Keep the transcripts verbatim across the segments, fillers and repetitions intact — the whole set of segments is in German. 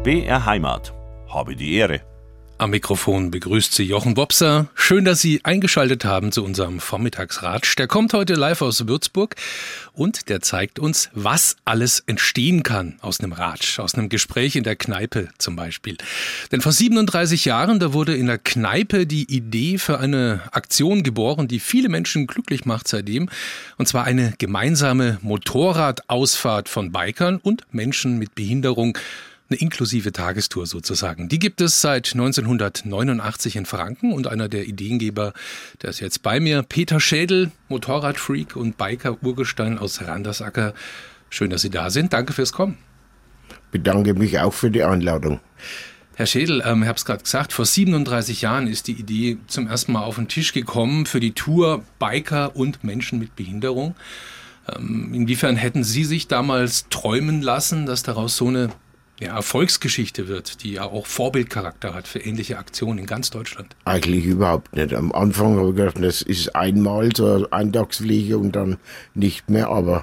B R Heimat. Habe die Ehre. Am Mikrofon begrüßt Sie Jochen Wopser. Schön, dass Sie eingeschaltet haben zu unserem Vormittagsratsch. Der kommt heute live aus Würzburg und der zeigt uns, was alles entstehen kann aus einem Ratsch, aus einem Gespräch in der Kneipe zum Beispiel. Denn vor siebenunddreißig Jahren, da wurde in der Kneipe die Idee für eine Aktion geboren, die viele Menschen glücklich macht seitdem. Und zwar eine gemeinsame Motorradausfahrt von Bikern und Menschen mit Behinderung. Eine inklusive Tagestour sozusagen. Die gibt es seit neunzehnhundertneunundachtzig in Franken und einer der Ideengeber, der ist jetzt bei mir, Peter Schädel, Motorradfreak und Biker-Urgestein aus Randersacker. Schön, dass Sie da sind. Danke fürs Kommen. Bedanke mich auch für die Einladung. Herr Schädel, ähm, ich habe es gerade gesagt, vor siebenunddreißig Jahren ist die Idee zum ersten Mal auf den Tisch gekommen für die Tour Biker und Menschen mit Behinderung. Ähm, inwiefern hätten Sie sich damals träumen lassen, dass daraus so eine Ja, Erfolgsgeschichte wird, die ja auch Vorbildcharakter hat für ähnliche Aktionen in ganz Deutschland? Eigentlich überhaupt nicht. Am Anfang habe ich gedacht, das ist einmal so eine Eintagsfliege und dann nicht mehr. Aber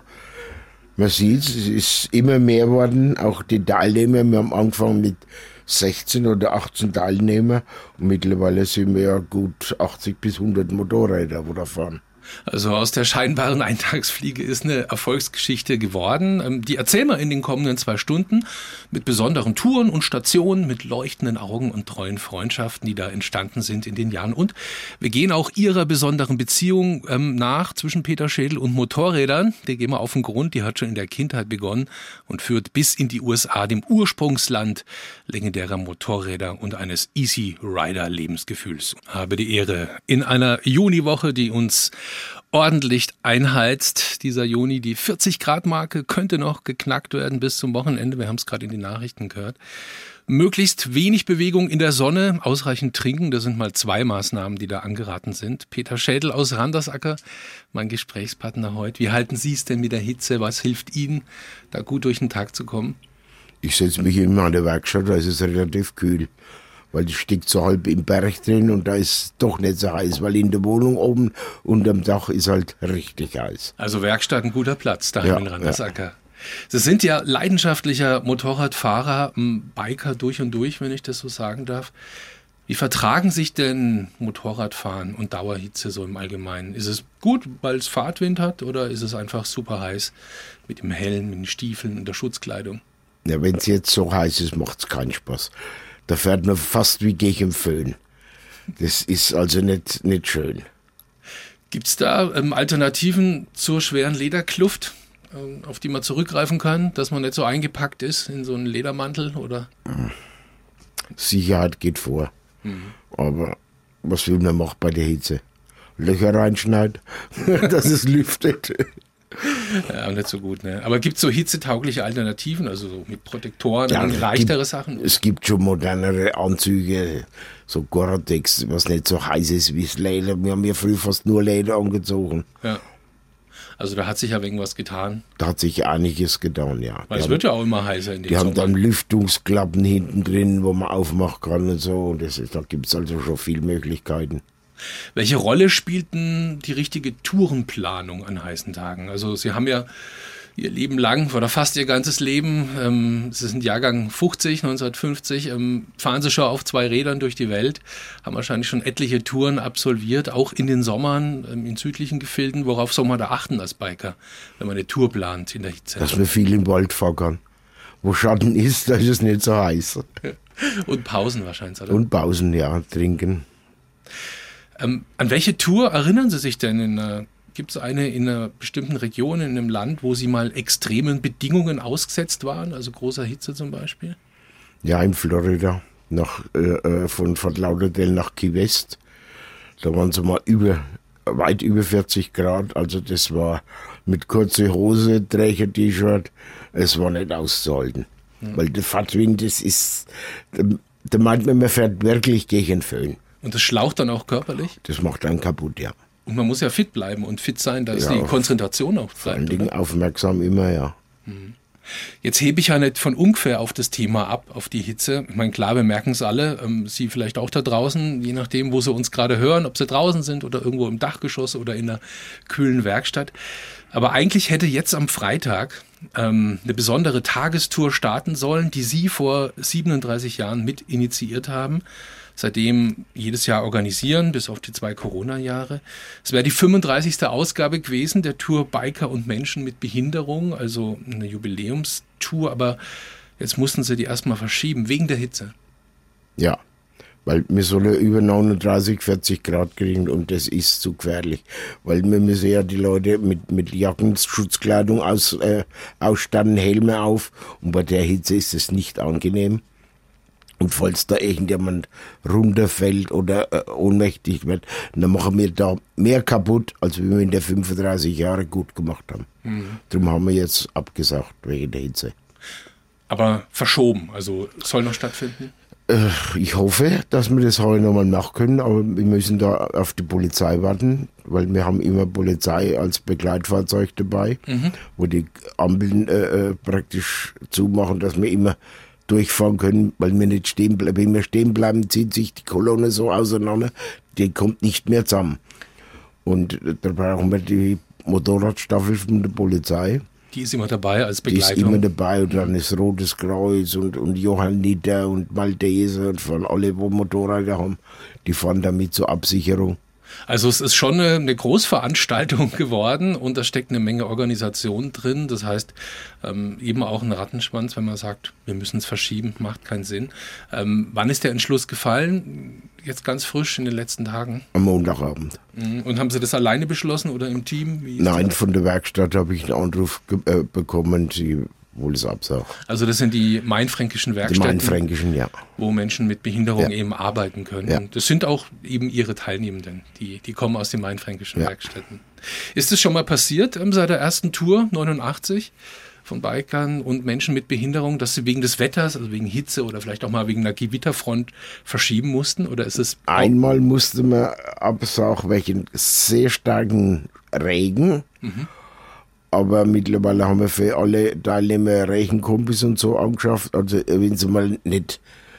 man sieht, es ist immer mehr worden. Auch die Teilnehmer, wir haben angefangen mit sechzehn oder achtzehn Teilnehmer. Und mittlerweile sind wir ja gut achtzig bis hundert Motorräder, wo da fahren. Also aus der scheinbaren Eintagsfliege ist eine Erfolgsgeschichte geworden. Die erzählen wir in den kommenden zwei Stunden mit besonderen Touren und Stationen, mit leuchtenden Augen und treuen Freundschaften, die da entstanden sind in den Jahren. Und wir gehen auch Ihrer besonderen Beziehung ähm, nach zwischen Peter Schädel und Motorrädern. Der gehen wir auf den Grund, die hat schon in der Kindheit begonnen und führt bis in die U S A, dem Ursprungsland legendärer Motorräder und eines Easy Rider Lebensgefühls. Habe die Ehre in einer Juniwoche, die uns ordentlich einheizt. Dieser Juni, die vierzig Grad Marke könnte noch geknackt werden bis zum Wochenende. Wir haben es gerade in den Nachrichten gehört. Möglichst wenig Bewegung in der Sonne, ausreichend trinken. Das sind mal zwei Maßnahmen, die da angeraten sind. Peter Schädel aus Randersacker, mein Gesprächspartner heute. Wie halten Sie es denn mit der Hitze? Was hilft Ihnen, da gut durch den Tag zu kommen? Ich setze mich immer an der Werkstatt, da ist es relativ kühl. Weil die steckt so halb im Berg drin und da ist doch nicht so heiß, weil in der Wohnung oben unterm Dach ist halt richtig heiß. Also Werkstatt ein guter Platz daheim ja, in Randersacker. Ja. Sie sind ja leidenschaftlicher Motorradfahrer, Biker durch und durch, wenn ich das so sagen darf. Wie vertragen sich denn Motorradfahren und Dauerhitze so im Allgemeinen? Ist es gut, weil es Fahrtwind hat oder ist es einfach super heiß mit dem Helm, mit den Stiefeln und der Schutzkleidung? Ja, wenn es jetzt so heiß ist, macht es keinen Spaß. Da fährt man fast wie gegen Föhn. Das ist also nicht, nicht schön. Gibt es da ähm, Alternativen zur schweren Lederkluft, ähm, auf die man zurückgreifen kann, dass man nicht so eingepackt ist in so einen Ledermantel? Oder? Sicherheit geht vor. Mhm. Aber was will man machen bei der Hitze? Löcher reinschneiden, dass es lüftet. Ja, nicht so gut, ne? Aber gibt es so hitzetaugliche Alternativen, also so mit Protektoren, ja, leichtere gibt, Sachen? Es gibt schon modernere Anzüge, so Gore-Tex, was nicht so heiß ist wie das Leder. Wir haben ja früher fast nur Leder angezogen. Ja. Also da hat sich ja irgendwas getan. Da hat sich einiges getan, ja. Weil es wird ja auch immer heißer in den Die Sommer. haben dann Lüftungsklappen hinten drin, wo man aufmachen kann und so. Und das ist, da gibt es also schon viele Möglichkeiten. Welche Rolle spielt denn die richtige Tourenplanung an heißen Tagen? Also Sie haben ja Ihr Leben lang oder fast Ihr ganzes Leben, ähm, Sie sind Jahrgang fünfzig, neunzehnhundertfünfzig, ähm, fahren Sie schon auf zwei Rädern durch die Welt, haben wahrscheinlich schon etliche Touren absolviert, auch in den Sommern, ähm, in südlichen Gefilden. Worauf soll man da achten als Biker, wenn man eine Tour plant in der Hitze? Dass man viel im Wald fahren kann. Wo Schatten ist, da ist es nicht so heiß. Und Pausen wahrscheinlich, oder? Und Pausen, ja, trinken. Ähm, an welche Tour erinnern Sie sich denn? In einer, gibt es eine in einer bestimmten Region, in einem Land, wo Sie mal extremen Bedingungen ausgesetzt waren, also großer Hitze zum Beispiel? Ja, in Florida, nach, äh, von Fort Lauderdale nach Key West. Da waren es mal über, weit über vierzig Grad, also das war mit kurzer Hose, Träger-T-Shirt, es war nicht auszuhalten. Mhm. Weil der Fahrtwind, das ist, da, da meint man, man fährt wirklich gegen Föhn. Und das schlaucht dann auch körperlich? Das macht einen kaputt, ja. Und man muss ja fit bleiben und fit sein, dass ja, die Konzentration auch bleibt. Vor allen Dingen aufmerksam immer, ja. Mhm. Jetzt hebe ich ja nicht von ungefähr auf das Thema ab, auf die Hitze. Ich meine, klar, wir merken es alle, ähm, Sie vielleicht auch da draußen, je nachdem, wo Sie uns gerade hören, ob Sie draußen sind oder irgendwo im Dachgeschoss oder in einer kühlen Werkstatt. Aber eigentlich hätte jetzt am Freitag ähm, eine besondere Tagestour starten sollen, die Sie vor siebenunddreißig Jahren mit initiiert haben. Seitdem jedes Jahr organisieren, bis auf die zwei Corona-Jahre. Es wäre die fünfunddreißigste Ausgabe gewesen der Tour Biker und Menschen mit Behinderung, also eine Jubiläumstour, aber jetzt mussten sie die erstmal verschieben, wegen der Hitze. Ja, weil wir sollen über neununddreißig, vierzig Grad kriegen und das ist zu gefährlich. Weil wir müssen ja die Leute mit, mit Jacken, Schutzkleidung aus, äh, ausstatten, Helme auf und bei der Hitze ist es nicht angenehm. Und falls da irgendjemand runterfällt oder äh, ohnmächtig wird, dann machen wir da mehr kaputt, als wir in der fünfunddreißig Jahre gut gemacht haben. Mhm. Darum haben wir jetzt abgesagt, wegen der Hitze. Aber verschoben, also soll noch stattfinden? Äh, ich hoffe, dass wir das heute nochmal machen können, aber wir müssen da auf die Polizei warten, weil wir haben immer Polizei als Begleitfahrzeug dabei, mhm. wo die Ampeln äh, praktisch zumachen, dass wir immer durchfahren können, weil wir nicht stehen bleiben. Wenn wir stehen bleiben, zieht sich die Kolonne so auseinander, die kommt nicht mehr zusammen. Und da brauchen wir die Motorradstaffel von der Polizei. Die ist immer dabei als Begleitung. Die ist immer dabei und dann ist Rotes Kreuz und, und Johanniter und Malteser und von alle, wo Motorräder haben, die fahren damit zur Absicherung. Also es ist schon eine, eine Großveranstaltung geworden und da steckt eine Menge Organisation drin. Das heißt, ähm, eben auch ein Rattenschwanz, wenn man sagt, wir müssen es verschieben, macht keinen Sinn. Ähm, wann ist der Entschluss gefallen? Jetzt ganz frisch in den letzten Tagen? Am Montagabend. Und haben Sie das alleine beschlossen oder im Team? Wie Nein, das? Von der Werkstatt habe ich einen Anruf ge- äh, bekommen, sie wohl es absagt. Also das sind die mainfränkischen Werkstätten, die mainfränkischen, ja. wo Menschen mit Behinderung ja. eben arbeiten können. Ja. Das sind auch eben Ihre Teilnehmenden, die, die kommen aus den mainfränkischen ja. Werkstätten. Ist es schon mal passiert ähm, seit der ersten Tour neunundachtzig von Bikern und Menschen mit Behinderung, dass sie wegen des Wetters, also wegen Hitze oder vielleicht auch mal wegen einer Gewitterfront verschieben mussten? Oder ist es Einmal musste man absagen wegen sehr starken Regen. Mhm. Aber mittlerweile haben wir für alle Teilnehmer Rechenkombis und so angeschafft. Also wenn es mal nicht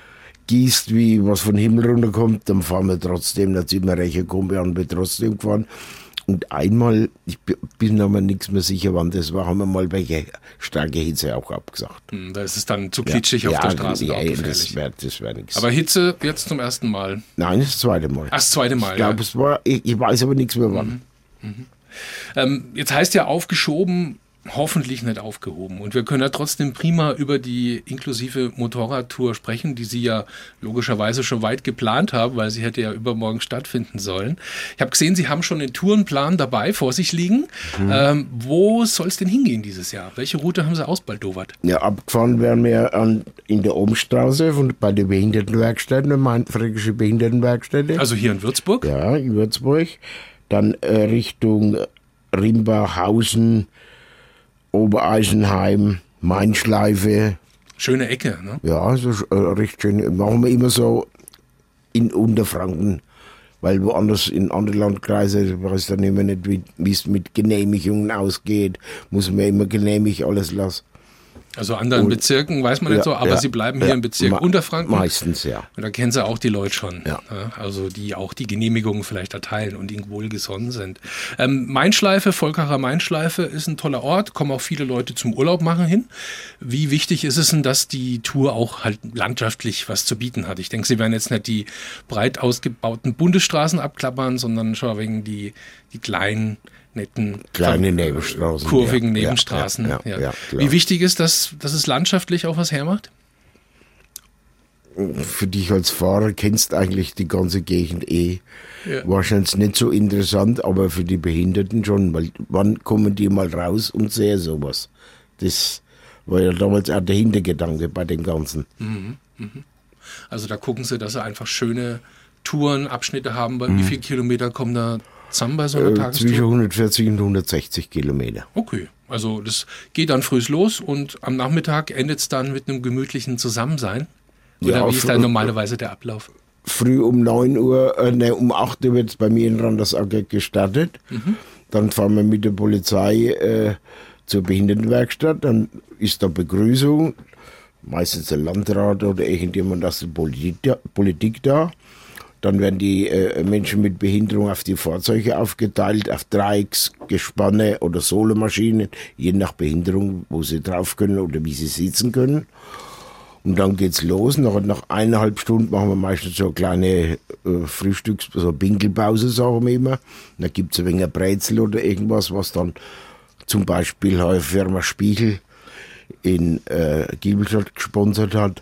gießt, wie was von Himmel runterkommt, dann fahren wir trotzdem. Dann ziehen wir Rechenkombi an und wir trotzdem gefahren. Und einmal, ich bin aber nichts mehr sicher, wann das war, haben wir mal bei starker Hitze auch abgesagt. Da ist es dann zu klitschig ja, auf ja, der Straße. Ja, das wäre das wär nichts. Aber Hitze jetzt zum ersten Mal? Nein, das zweite Mal. Ach, das zweite Mal, Ich glaube, ja. es war, ich, ich weiß aber nichts mehr wann. Mhm. Mhm. Ähm, jetzt heißt ja aufgeschoben, hoffentlich nicht aufgehoben. Und wir können ja trotzdem prima über die inklusive Motorradtour sprechen, die Sie ja logischerweise schon weit geplant haben, weil sie hätte ja übermorgen stattfinden sollen. Ich habe gesehen, Sie haben schon den Tourenplan dabei vor sich liegen. Mhm. Ähm, wo soll es denn hingehen dieses Jahr? Welche Route haben Sie ausbaldowert? Ja, abgefahren werden wir an, in der Omstraße von, bei der Behindertenwerkstätte, der mainfränkische Behindertenwerkstätte. Also hier in Würzburg? Ja, in Würzburg. Dann äh, Richtung Rimbachhausen, Obereisenheim, Mainschleife. Schöne Ecke, ne? Ja, so äh, recht schön. Machen wir immer so in Unterfranken, weil woanders in anderen Landkreisen, weiß dann immer nicht, wie es mit Genehmigungen ausgeht, muss man immer genehmigt alles lassen. Also anderen und, Bezirken weiß man nicht ja, so, aber ja, Sie bleiben hier ja, im Bezirk ma- Unterfranken. Meistens, ja. Und da kennen Sie auch die Leute schon. Ja. Ja, also die auch die Genehmigungen vielleicht erteilen und ihnen wohlgesonnen sind. Ähm, Mainschleife, Volkacher Mainschleife ist ein toller Ort, kommen auch viele Leute zum Urlaub machen hin. Wie wichtig ist es denn, dass die Tour auch halt landschaftlich was zu bieten hat? Ich denke, Sie werden jetzt nicht die breit ausgebauten Bundesstraßen abklappern, sondern schon wegen die, die kleinen netten, kleine Nebenstraßen, kurvigen ja, Nebenstraßen. Ja, ja, ja. Ja, Wie wichtig ist das, dass es landschaftlich auch was hermacht? Für dich als Fahrer kennst eigentlich die ganze Gegend eh. Ja. Wahrscheinlich nicht so interessant, aber für die Behinderten schon, weil wann kommen die mal raus und sehen sowas? Das war ja damals auch der Hintergedanke bei dem Ganzen. Mhm, mhm. Also da gucken sie, dass sie einfach schöne Touren, Abschnitte haben. Mhm. Wie viele Kilometer kommen da zusammen bei so einer äh, Tagestour? Zwischen hundertvierzig und hundertsechzig Kilometer. Okay, also das geht dann früh los und am Nachmittag endet es dann mit einem gemütlichen Zusammensein? Oder ja, wie ist da normalerweise der Ablauf? Früh um neun Uhr, äh, ne, um acht Uhr wird es bei mir in Randersacker gestartet. Mhm. Dann fahren wir mit der Polizei äh, zur Behindertenwerkstatt, dann ist da Begrüßung, meistens der Landrat oder irgendjemand aus der Politik da. Politik da. Dann werden die äh, Menschen mit Behinderung auf die Fahrzeuge aufgeteilt, auf Dreiecks, Gespanne oder Solomaschinen, je nach Behinderung, wo sie drauf können oder wie sie sitzen können. Und dann geht's los. Nach, nach eineinhalb Stunden machen wir meistens so eine kleine äh, Frühstücks-, so Pinkelpause, sagen wir immer. Da gibt's ein wenig Brezel oder irgendwas, was dann zum Beispiel die Firma Spiegel in äh, Giebelstadt gesponsert hat.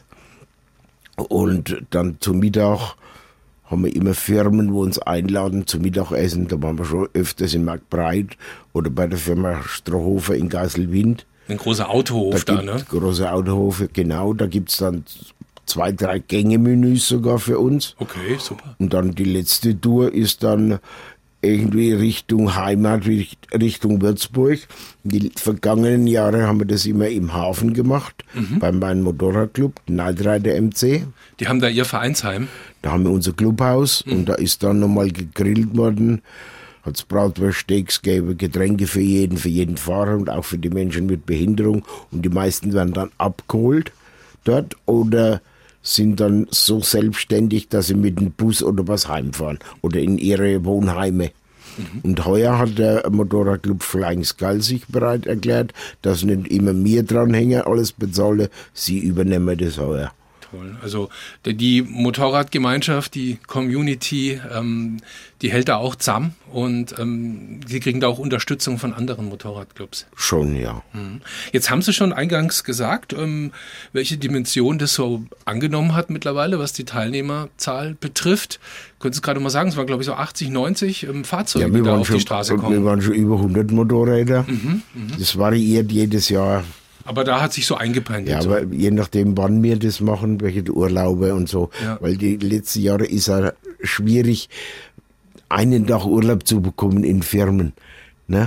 Und dann zum Mittag haben wir immer Firmen, wo uns einladen zum Mittagessen. Da waren wir schon öfters in Marktbreit oder bei der Firma Strohhofer in Geiselwind. Ein großer Autohof da, da ne? Großer Autohof, genau. Da gibt es dann zwei, drei Gänge-Menüs sogar für uns. Okay, super. Und dann die letzte Tour ist dann irgendwie Richtung Heimat, Richtung Würzburg. Die vergangenen Jahre haben wir das immer im Hafen gemacht, mhm. bei meinem Motorradclub, Night Rider M C. Die haben da ihr Vereinsheim? Da haben wir unser Clubhaus mhm. und da ist dann nochmal gegrillt worden. Hat es Bratwurst-Steaks gegeben, Getränke für jeden, für jeden Fahrer und auch für die Menschen mit Behinderung. Und die meisten werden dann abgeholt dort oder sind dann so selbstständig, dass sie mit dem Bus oder was heimfahren oder in ihre Wohnheime. Mhm. Und heuer hat der Motorradclub Flying Skull sich bereit erklärt, dass nicht immer mir dranhängen, alles bezahle, sie übernehmen das heuer. Also die Motorradgemeinschaft, die Community, ähm, die hält da auch zusammen und ähm, sie kriegen da auch Unterstützung von anderen Motorradclubs. Schon, ja. Mhm. Jetzt haben Sie schon eingangs gesagt, ähm, welche Dimension das so angenommen hat mittlerweile, was die Teilnehmerzahl betrifft. Können Sie gerade mal sagen, es waren glaube ich so achtzig, neunzig ähm, Fahrzeuge, ja, die da auf schon, die Straße kommen. Wir waren schon über hundert Motorräder. Mhm, mh. Das variiert jedes Jahr. Aber da hat sich so eingependelt. Ja, aber je nachdem, wann wir das machen, welche Urlaube und so. Ja. Weil die letzten Jahre ist es schwierig, einen Tag Urlaub zu bekommen in Firmen. Ne?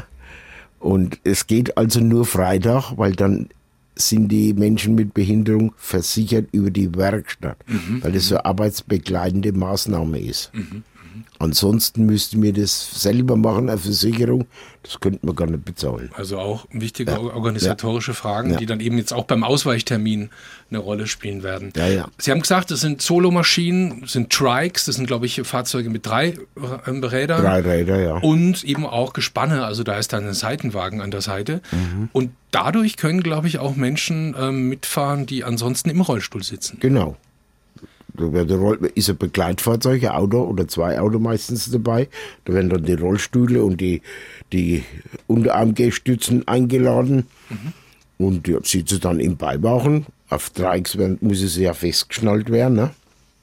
Und es geht also nur Freitag, weil dann sind die Menschen mit Behinderung versichert über die Werkstatt. Mhm. Weil das so eine arbeitsbegleitende Maßnahme ist. Mhm. Ansonsten müssten wir das selber machen, eine Versicherung. Das könnten wir gar nicht bezahlen. Also auch wichtige ja. organisatorische ja. Fragen, ja. die dann eben jetzt auch beim Ausweichtermin eine Rolle spielen werden. Ja, ja. Sie haben gesagt, das sind Solomaschinen, das sind Trikes, das sind, glaube ich, Fahrzeuge mit drei Rädern. Drei Räder, ja. Und eben auch Gespanne, also da ist dann ein Seitenwagen an der Seite. Mhm. Und dadurch können, glaube ich, auch Menschen ähm, mitfahren, die ansonsten im Rollstuhl sitzen. Genau. Da ist ein Begleitfahrzeug, ein Auto oder zwei Autos meistens dabei. Da werden dann die Rollstühle und die, die Unterarmgehstützen eingeladen. Mhm. Und die sitzen dann im Beiwagen. Auf Dreiecks muss es ja festgeschnallt werden. Ne?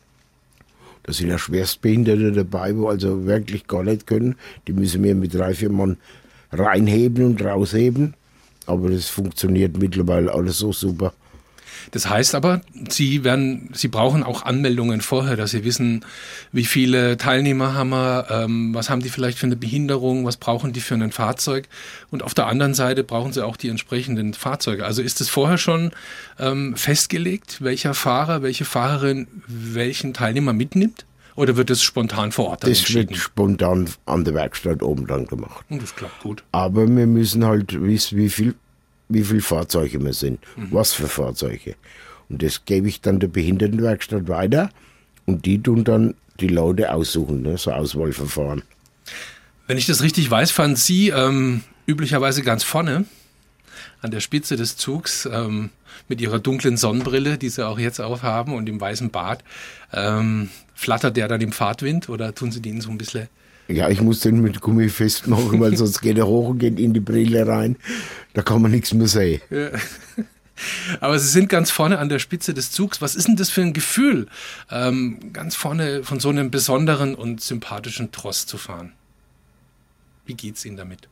Da sind ja Schwerstbehinderte dabei, wo also wirklich gar nicht können. Die müssen wir mit drei, vier Mann reinheben und rausheben. Aber das funktioniert mittlerweile alles so super. Das heißt aber, Sie werden, Sie brauchen auch Anmeldungen vorher, dass Sie wissen, wie viele Teilnehmer haben wir, ähm, was haben die vielleicht für eine Behinderung, was brauchen die für ein Fahrzeug. Und auf der anderen Seite brauchen Sie auch die entsprechenden Fahrzeuge. Also ist es vorher schon ähm, festgelegt, welcher Fahrer, welche Fahrerin welchen Teilnehmer mitnimmt? Oder wird das spontan vor Ort dann das entschieden? Das wird spontan an der Werkstatt oben dann gemacht. Und das klappt gut. Aber wir müssen halt wissen, wie viel wie viele Fahrzeuge wir sind, mhm. was für Fahrzeuge. Und das gebe ich dann der Behindertenwerkstatt weiter und die tun dann die Leute aussuchen, ne, so Auswahlverfahren. Wenn ich das richtig weiß, fahren Sie ähm, üblicherweise ganz vorne an der Spitze des Zugs ähm, mit Ihrer dunklen Sonnenbrille, die Sie auch jetzt aufhaben und dem weißen Bart. Ähm, flattert der dann im Fahrtwind oder tun Sie den so ein bisschen... Ja, ich muss den mit Gummi festmachen, weil sonst geht er hoch und geht in die Brille rein. Da kann man nichts mehr sehen. Ja. Aber Sie sind ganz vorne an der Spitze des Zugs. Was ist denn das für ein Gefühl, ähm, ganz vorne von so einem besonderen und sympathischen Tross zu fahren? Wie geht's Ihnen damit?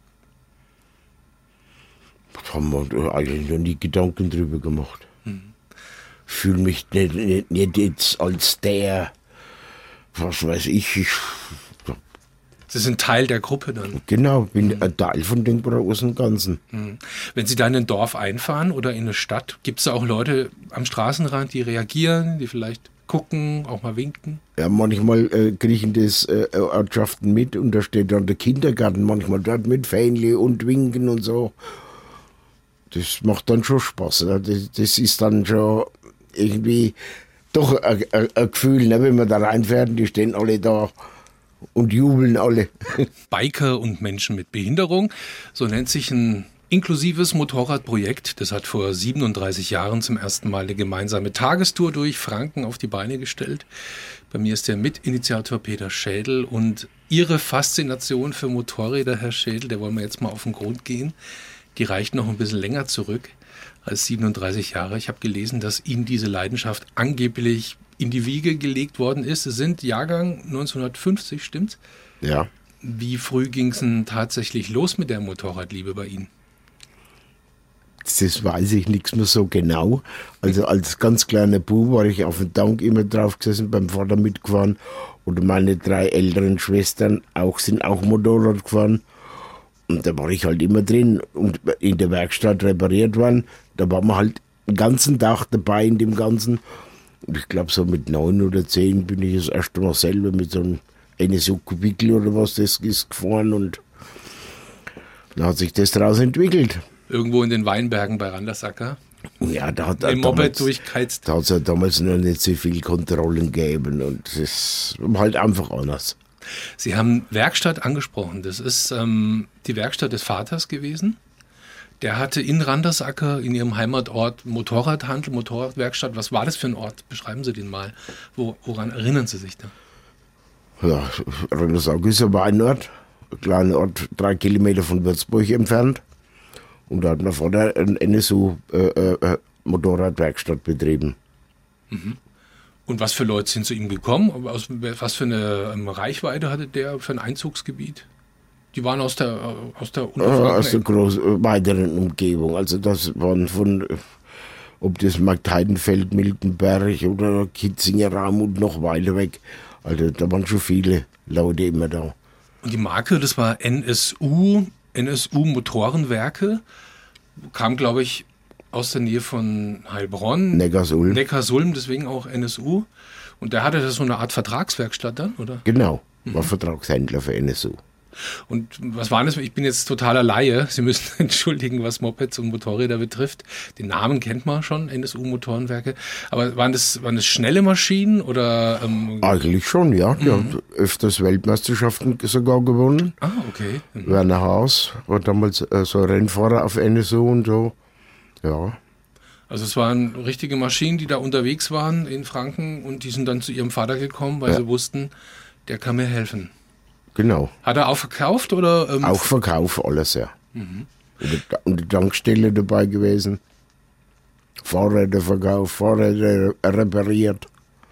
Da haben wir eigentlich noch nie Gedanken drüber gemacht. Hm. Fühle mich nicht, nicht, nicht jetzt als der, was weiß ich, ich Sie sind Teil der Gruppe dann? Genau, ich bin mhm. ein Teil von dem großen Ganzen. Mhm. Wenn Sie da in ein Dorf einfahren oder in eine Stadt, gibt es da auch Leute am Straßenrand, die reagieren, die vielleicht gucken, auch mal winken? Ja, manchmal äh, kriegen das äh, Ortschaften mit und da steht dann der Kindergarten manchmal dort mit Fähnle und winken und so. das macht dann schon Spaß. Ne? Das, das ist dann schon irgendwie doch ein, ein, ein Gefühl, ne? Wenn wir da reinfährt, die stehen alle da und jubeln alle. Biker und Menschen mit Behinderung, so nennt sich ein inklusives Motorradprojekt. Das hat vor siebenunddreißig Jahren zum ersten Mal eine gemeinsame Tagestour durch Franken auf die Beine gestellt. Bei mir ist der Mitinitiator Peter Schädel und Ihre Faszination für Motorräder, Herr Schädel, der wollen wir jetzt mal auf den Grund gehen. Die reicht noch ein bisschen länger zurück als siebenunddreißig Jahre. Ich habe gelesen, dass Ihnen diese Leidenschaft angeblich in die Wiege gelegt worden ist. Sie sind Jahrgang neunzehnhundertfünfzig, stimmt's? Ja. Wie früh ging es denn tatsächlich los mit der Motorradliebe bei Ihnen? Das weiß ich nichts mehr so genau. Also als ganz kleiner Bub war ich auf dem Tank immer drauf gesessen, beim Vater mitgefahren. Und meine drei älteren Schwestern auch, sind auch Motorrad gefahren. Und da war ich halt immer drin und in der Werkstatt repariert worden. Da war man halt den ganzen Tag dabei in dem Ganzen. Und ich glaube, so mit neun oder zehn bin ich das erste Mal selber mit so einem N S U-Kubickel oder was das ist gefahren. Und dann hat sich das daraus entwickelt. Irgendwo in den Weinbergen bei Randersacker? Ja, da hat er damals, durchgeheizt. Da hat es ja damals noch nicht so viele Kontrollen gegeben. Und das war halt einfach anders. Sie haben Werkstatt angesprochen. Das ist ähm, die Werkstatt des Vaters gewesen. Der hatte in Randersacker, in Ihrem Heimatort, Motorradhandel, Motorradwerkstatt. Was war das für ein Ort? Beschreiben Sie den mal. Wo, woran erinnern Sie sich da? Ja, Randersacker ist aber ein Ort. Ein kleiner Ort, drei Kilometer von Würzburg entfernt. Und da hat mein Vater ein N S U-Motorradwerkstatt äh, äh, betrieben. Mhm. Und was für Leute sind zu ihm gekommen? Aus, was für eine ähm, Reichweite hatte der für ein Einzugsgebiet? Die waren aus der aus der, äh, aus der groß, weiteren Umgebung. Also das waren von, ob das Marktheidenfeld, Miltenberg oder Kitzinger Raum und noch weiter weg. Also da waren schon viele Leute immer da. Und die Marke, das war N S U, N S U Motorenwerke, kam, glaube ich, aus der Nähe von Heilbronn. Neckarsulm. Neckarsulm, deswegen auch N S U. Und der hatte das so eine Art Vertragswerkstatt dann, oder? Genau, war mhm. Vertragshändler für N S U. Und was war das? Ich bin jetzt totaler Laie. Sie müssen entschuldigen, was Mopeds und Motorräder betrifft. Den Namen kennt man schon, N S U Motorenwerke. Aber waren das, waren das schnelle Maschinen oder? Ähm Eigentlich schon, ja. Die mhm. haben öfters Weltmeisterschaften sogar gewonnen. Ah, okay. Mhm. Werner Haas war damals äh, so Rennfahrer auf N S U und so. Ja. Also es waren richtige Maschinen, die da unterwegs waren in Franken und die sind dann zu ihrem Vater gekommen, weil ja. sie wussten, der kann mir helfen. Genau. Hat er auch verkauft oder? Ähm auch Verkauf, alles, ja. Mhm. Und, und die Tankstelle dabei gewesen. Fahrräder verkauft, Fahrräder repariert.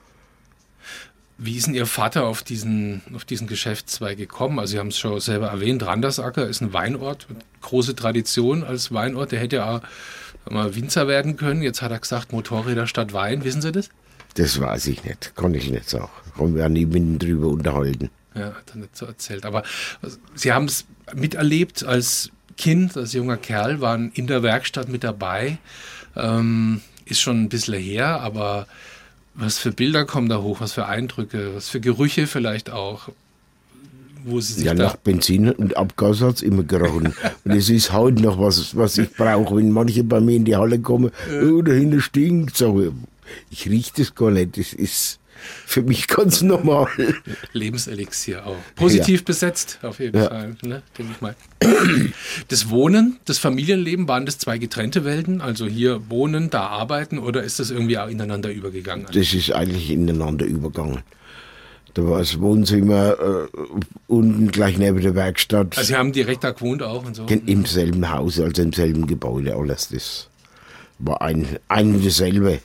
Wie ist denn Ihr Vater auf diesen, auf diesen Geschäftszweig gekommen? Also Sie haben es schon selber erwähnt, Randersacker ist ein Weinort, große Tradition als Weinort. Der hätte ja mal Winzer werden können. Jetzt hat er gesagt, Motorräder statt Wein. Wissen Sie das? Das weiß ich nicht, kann ich nicht sagen. Haben wir auch nie mit ihm drüber unterhalten. Ja, hat er nicht so erzählt. Aber Sie haben es miterlebt als Kind, als junger Kerl, waren in der Werkstatt mit dabei. Ähm, ist schon ein bisschen her, aber was für Bilder kommen da hoch, was für Eindrücke, was für Gerüche vielleicht auch, wo Sie sich ja, da... nach Benzin und Abgas hat es immer gerochen. Und es ist heute noch was, was ich brauche. Wenn manche bei mir in die Halle kommen, oh, dahinter stinkt, sage ich, ich rieche das gar nicht, das ist für mich ganz normal. Lebenselixier auch. Positiv ja. besetzt, auf jeden ja. Fall, ne, denke ich mal. Das Wohnen, das Familienleben, waren das zwei getrennte Welten? Also hier wohnen, da arbeiten oder ist das irgendwie auch ineinander übergegangen? Das ist eigentlich ineinander übergegangen. Da war das Wohnzimmer äh, unten gleich neben der Werkstatt. Also Sie haben direkt da gewohnt auch und so? Im selben Haus, also im selben Gebäude, alles. Das war ein, ein und dasselbe.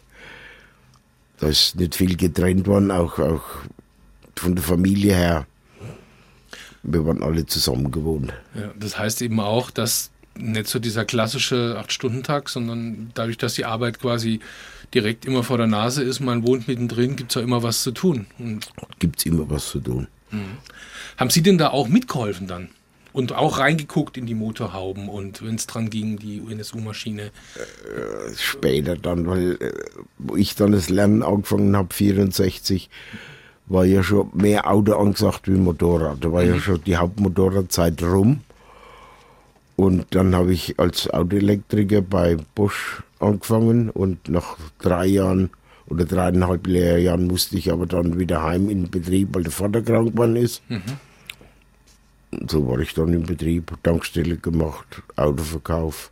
Da ist nicht viel getrennt worden, auch, auch von der Familie her. Wir waren alle zusammen gewohnt. Ja, das heißt eben auch, dass nicht so dieser klassische acht-Stunden-Tag, sondern dadurch, dass die Arbeit quasi direkt immer vor der Nase ist, man wohnt mittendrin, gibt es ja immer was zu tun. Gibt es immer was zu tun. Mhm. Haben Sie denn da auch mitgeholfen dann? Und auch reingeguckt in die Motorhauben und wenn es dran ging, die N S U-Maschine? Äh, später dann, weil äh, wo ich dann das Lernen angefangen habe, vierundsechzig, war ja schon mehr Auto angesagt wie Motorrad. Da war mhm. ja schon die Hauptmotorradzeit rum. Und dann habe ich als Autoelektriker bei Bosch angefangen und nach drei Jahren oder dreieinhalb Lehrjahren musste ich aber dann wieder heim in den Betrieb, weil der Vater krank geworden ist. Mhm. So war ich dann im Betrieb, Tankstelle gemacht, Autoverkauf.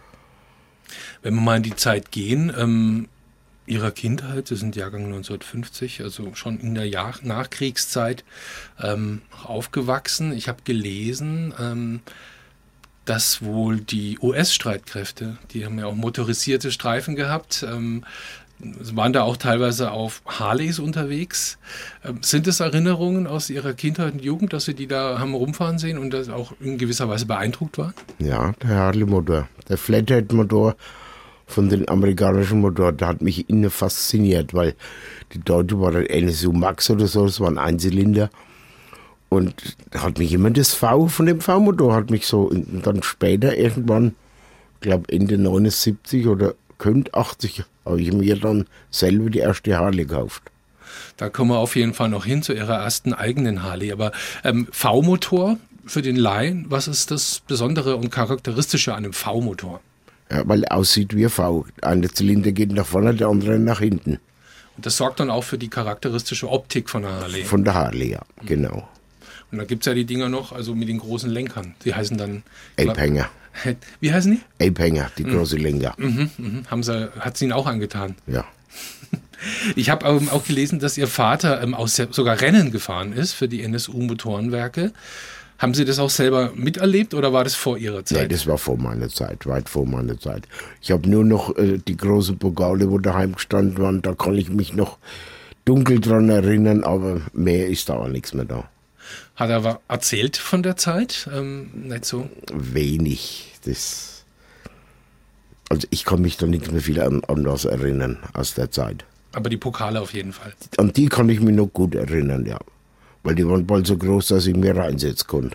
Wenn wir mal in die Zeit gehen, ähm, Ihrer Kindheit, Sie sind Jahrgang neunzehnhundertfünfzig, also schon in der Jahr Nachkriegszeit ähm, aufgewachsen. Ich habe gelesen, ähm, dass wohl die U S-Streitkräfte, die haben ja auch motorisierte Streifen gehabt, ähm, waren da auch teilweise auf Harleys unterwegs. Ähm, sind es Erinnerungen aus Ihrer Kindheit und Jugend, dass Sie die da haben rumfahren sehen und das auch in gewisser Weise beeindruckt waren? Ja, der Harley-Motor, der Flathead-Motor von den amerikanischen Motoren, der hat mich innen fasziniert, weil die Deutsche war der N S U Max oder so, das war ein Einzylinder. Und hat mich immer das V von dem V-Motor, hat mich so, und dann später irgendwann, ich glaube Ende neunundsiebzig oder könnte achtzig, habe ich mir dann selber die erste Harley gekauft. Da kommen wir auf jeden Fall noch hin zu Ihrer ersten eigenen Harley. Aber ähm, V-Motor für den Laien, was ist das Besondere und Charakteristische an einem V-Motor? Ja, weil er aussieht wie ein V. Einer Zylinder geht nach vorne, der andere nach hinten. Und das sorgt dann auch für die charakteristische Optik von der Harley? Von der Harley, ja, genau. Und da gibt es ja die Dinger noch, also mit den großen Lenkern. Die heißen dann... Ape-Hänger. Wie heißen die? Ape-Hänger, die mhm. großen Lenker. Mhm, mhm. Haben sie, hat sie Ihnen auch angetan? Ja. Ich habe ähm, auch gelesen, dass Ihr Vater ähm, aus, sogar Rennen gefahren ist für die N S U-Motorenwerke. Haben Sie das auch selber miterlebt oder war das vor Ihrer Zeit? Nein, das war vor meiner Zeit, weit vor meiner Zeit. Ich habe nur noch äh, die großen Pokale, wo daheim gestanden waren, da kann ich mich noch dunkel dran erinnern, aber mehr ist da auch nichts mehr da. Hat er erzählt von der Zeit? Ähm, nicht so? Wenig. Das, also ich kann mich da nicht mehr viel an, an was erinnern aus der Zeit. Aber die Pokale auf jeden Fall? An die kann ich mich noch gut erinnern, ja. Weil die waren bald so groß, dass ich mir reinsetzen konnte.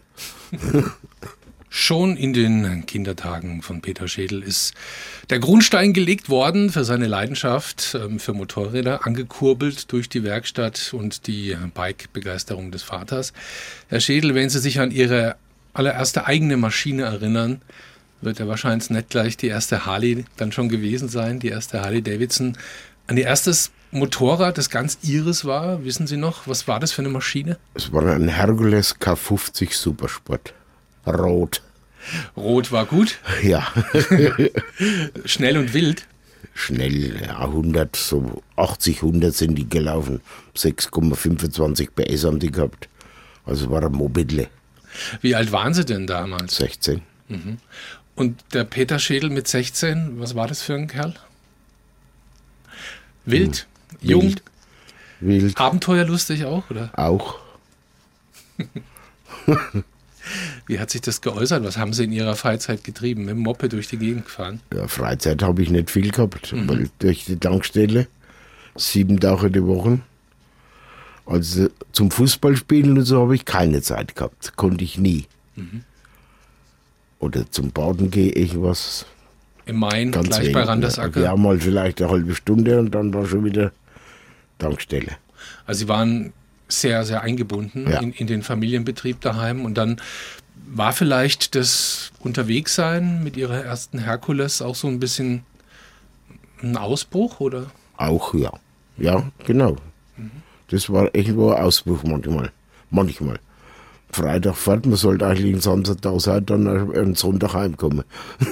Schon in den Kindertagen von Peter Schädel ist der Grundstein gelegt worden für seine Leidenschaft für Motorräder, angekurbelt durch die Werkstatt und die Bike-Begeisterung des Vaters. Herr Schädel, wenn Sie sich an Ihre allererste eigene Maschine erinnern, wird ja wahrscheinlich nicht gleich die erste Harley dann schon gewesen sein, die erste Harley Davidson. An Ihr erstes Motorrad, das ganz Ihres war, wissen Sie noch, was war das für eine Maschine? Es war ein Hercules K fünfzig Supersport. Rot. Rot war gut? Ja. Schnell und wild? Schnell, ja, hundert, so achtzig, hundert sind die gelaufen. sechs Komma fünfundzwanzig P S haben die gehabt. Also war ein Mopedle. Wie alt waren Sie denn damals? sechzehn. Mhm. Und der Peter Schädel mit sechzehn, was war das für ein Kerl? Wild? Hm. Jung? Wild. Wild. Abenteuerlustig auch, oder? Auch. Wie hat sich das geäußert? Was haben Sie in Ihrer Freizeit getrieben? Mit dem Moped durch die Gegend gefahren? Ja, Freizeit habe ich nicht viel gehabt, mhm. weil durch die Tankstelle sieben Tage die Woche. Also zum Fußballspielen und so habe ich keine Zeit gehabt, konnte ich nie. Mhm. Oder zum Baden gehe ich was. Im Main, ganz gleich wenig, bei Randersacker? Ja, mal vielleicht eine halbe Stunde und dann war schon wieder Tankstelle. Also Sie waren sehr, sehr eingebunden ja. in, in den Familienbetrieb daheim und dann war vielleicht das Unterwegssein mit Ihrer ersten Herkules auch so ein bisschen ein Ausbruch, oder? Auch, ja. Ja, genau. Mhm. Das war echt ein Ausbruch manchmal. Manchmal. Freitag fährt, man sollte eigentlich einen Samstag da sein, dann einen Sonntag heimkommen.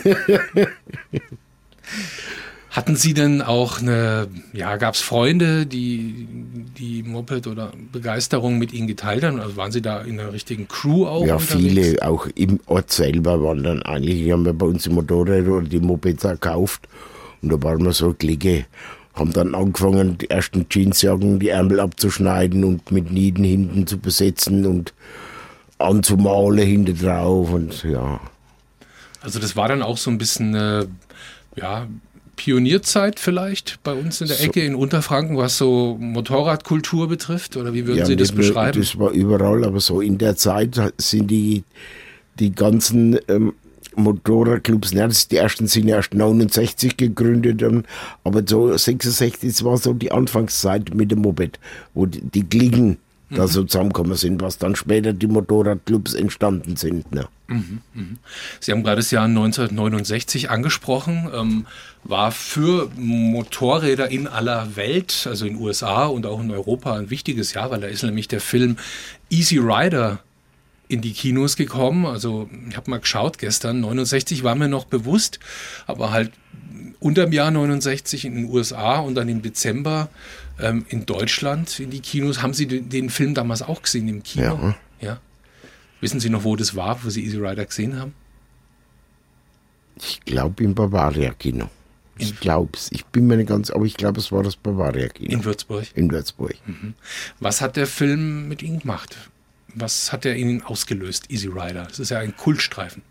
Hatten Sie denn auch eine, ja, gab es Freunde, die die Moped oder Begeisterung mit Ihnen geteilt haben? Also waren Sie da in einer richtigen Crew auch ja, unterwegs? Viele, auch im Ort selber waren dann eigentlich, die haben wir bei uns die Motorräder oder die Mopeds gekauft und da waren wir so Clique, haben dann angefangen, die ersten Jeansjacken, die Ärmel abzuschneiden und mit Nieten hinten zu besetzen und anzumalen hinten drauf und ja. Also das war dann auch so ein bisschen, äh, ja, Pionierzeit vielleicht bei uns in der Ecke so, in Unterfranken, was so Motorradkultur betrifft? Oder wie würden ja, Sie das beschreiben? Das war überall, aber so in der Zeit sind die, die ganzen ähm, Motorradclubs, ne, die ersten sind ja erst neunundsechzig gegründet, ähm, aber so sechsundsechzig, das war so die Anfangszeit mit dem Moped, wo die, die Klicken da so zusammengekommen sind, was dann später die Motorradclubs entstanden sind. Ne? Mhm, mhm. Sie haben gerade das Jahr neunzehnhundertneunundsechzig angesprochen, ähm, war für Motorräder in aller Welt, also in den U S A und auch in Europa, ein wichtiges Jahr, weil da ist nämlich der Film Easy Rider in die Kinos gekommen. Also ich habe mal geschaut gestern, neunundsechzig war mir noch bewusst, aber halt unter dem Jahr neunundsechzig in den U S A und dann im Dezember ähm, in Deutschland in die Kinos. Haben Sie den, den Film damals auch gesehen im Kino? Ja. Ja. Wissen Sie noch, wo das war, wo Sie Easy Rider gesehen haben? Ich glaube im Bavaria-Kino. Ich glaube es. Ich bin mir nicht ganz, aber ich glaube, es war das Bavaria-Kino. In Würzburg? In Würzburg. Mhm. Was hat der Film mit Ihnen gemacht? Was hat er Ihnen ausgelöst, Easy Rider? Das ist ja ein Kultstreifen.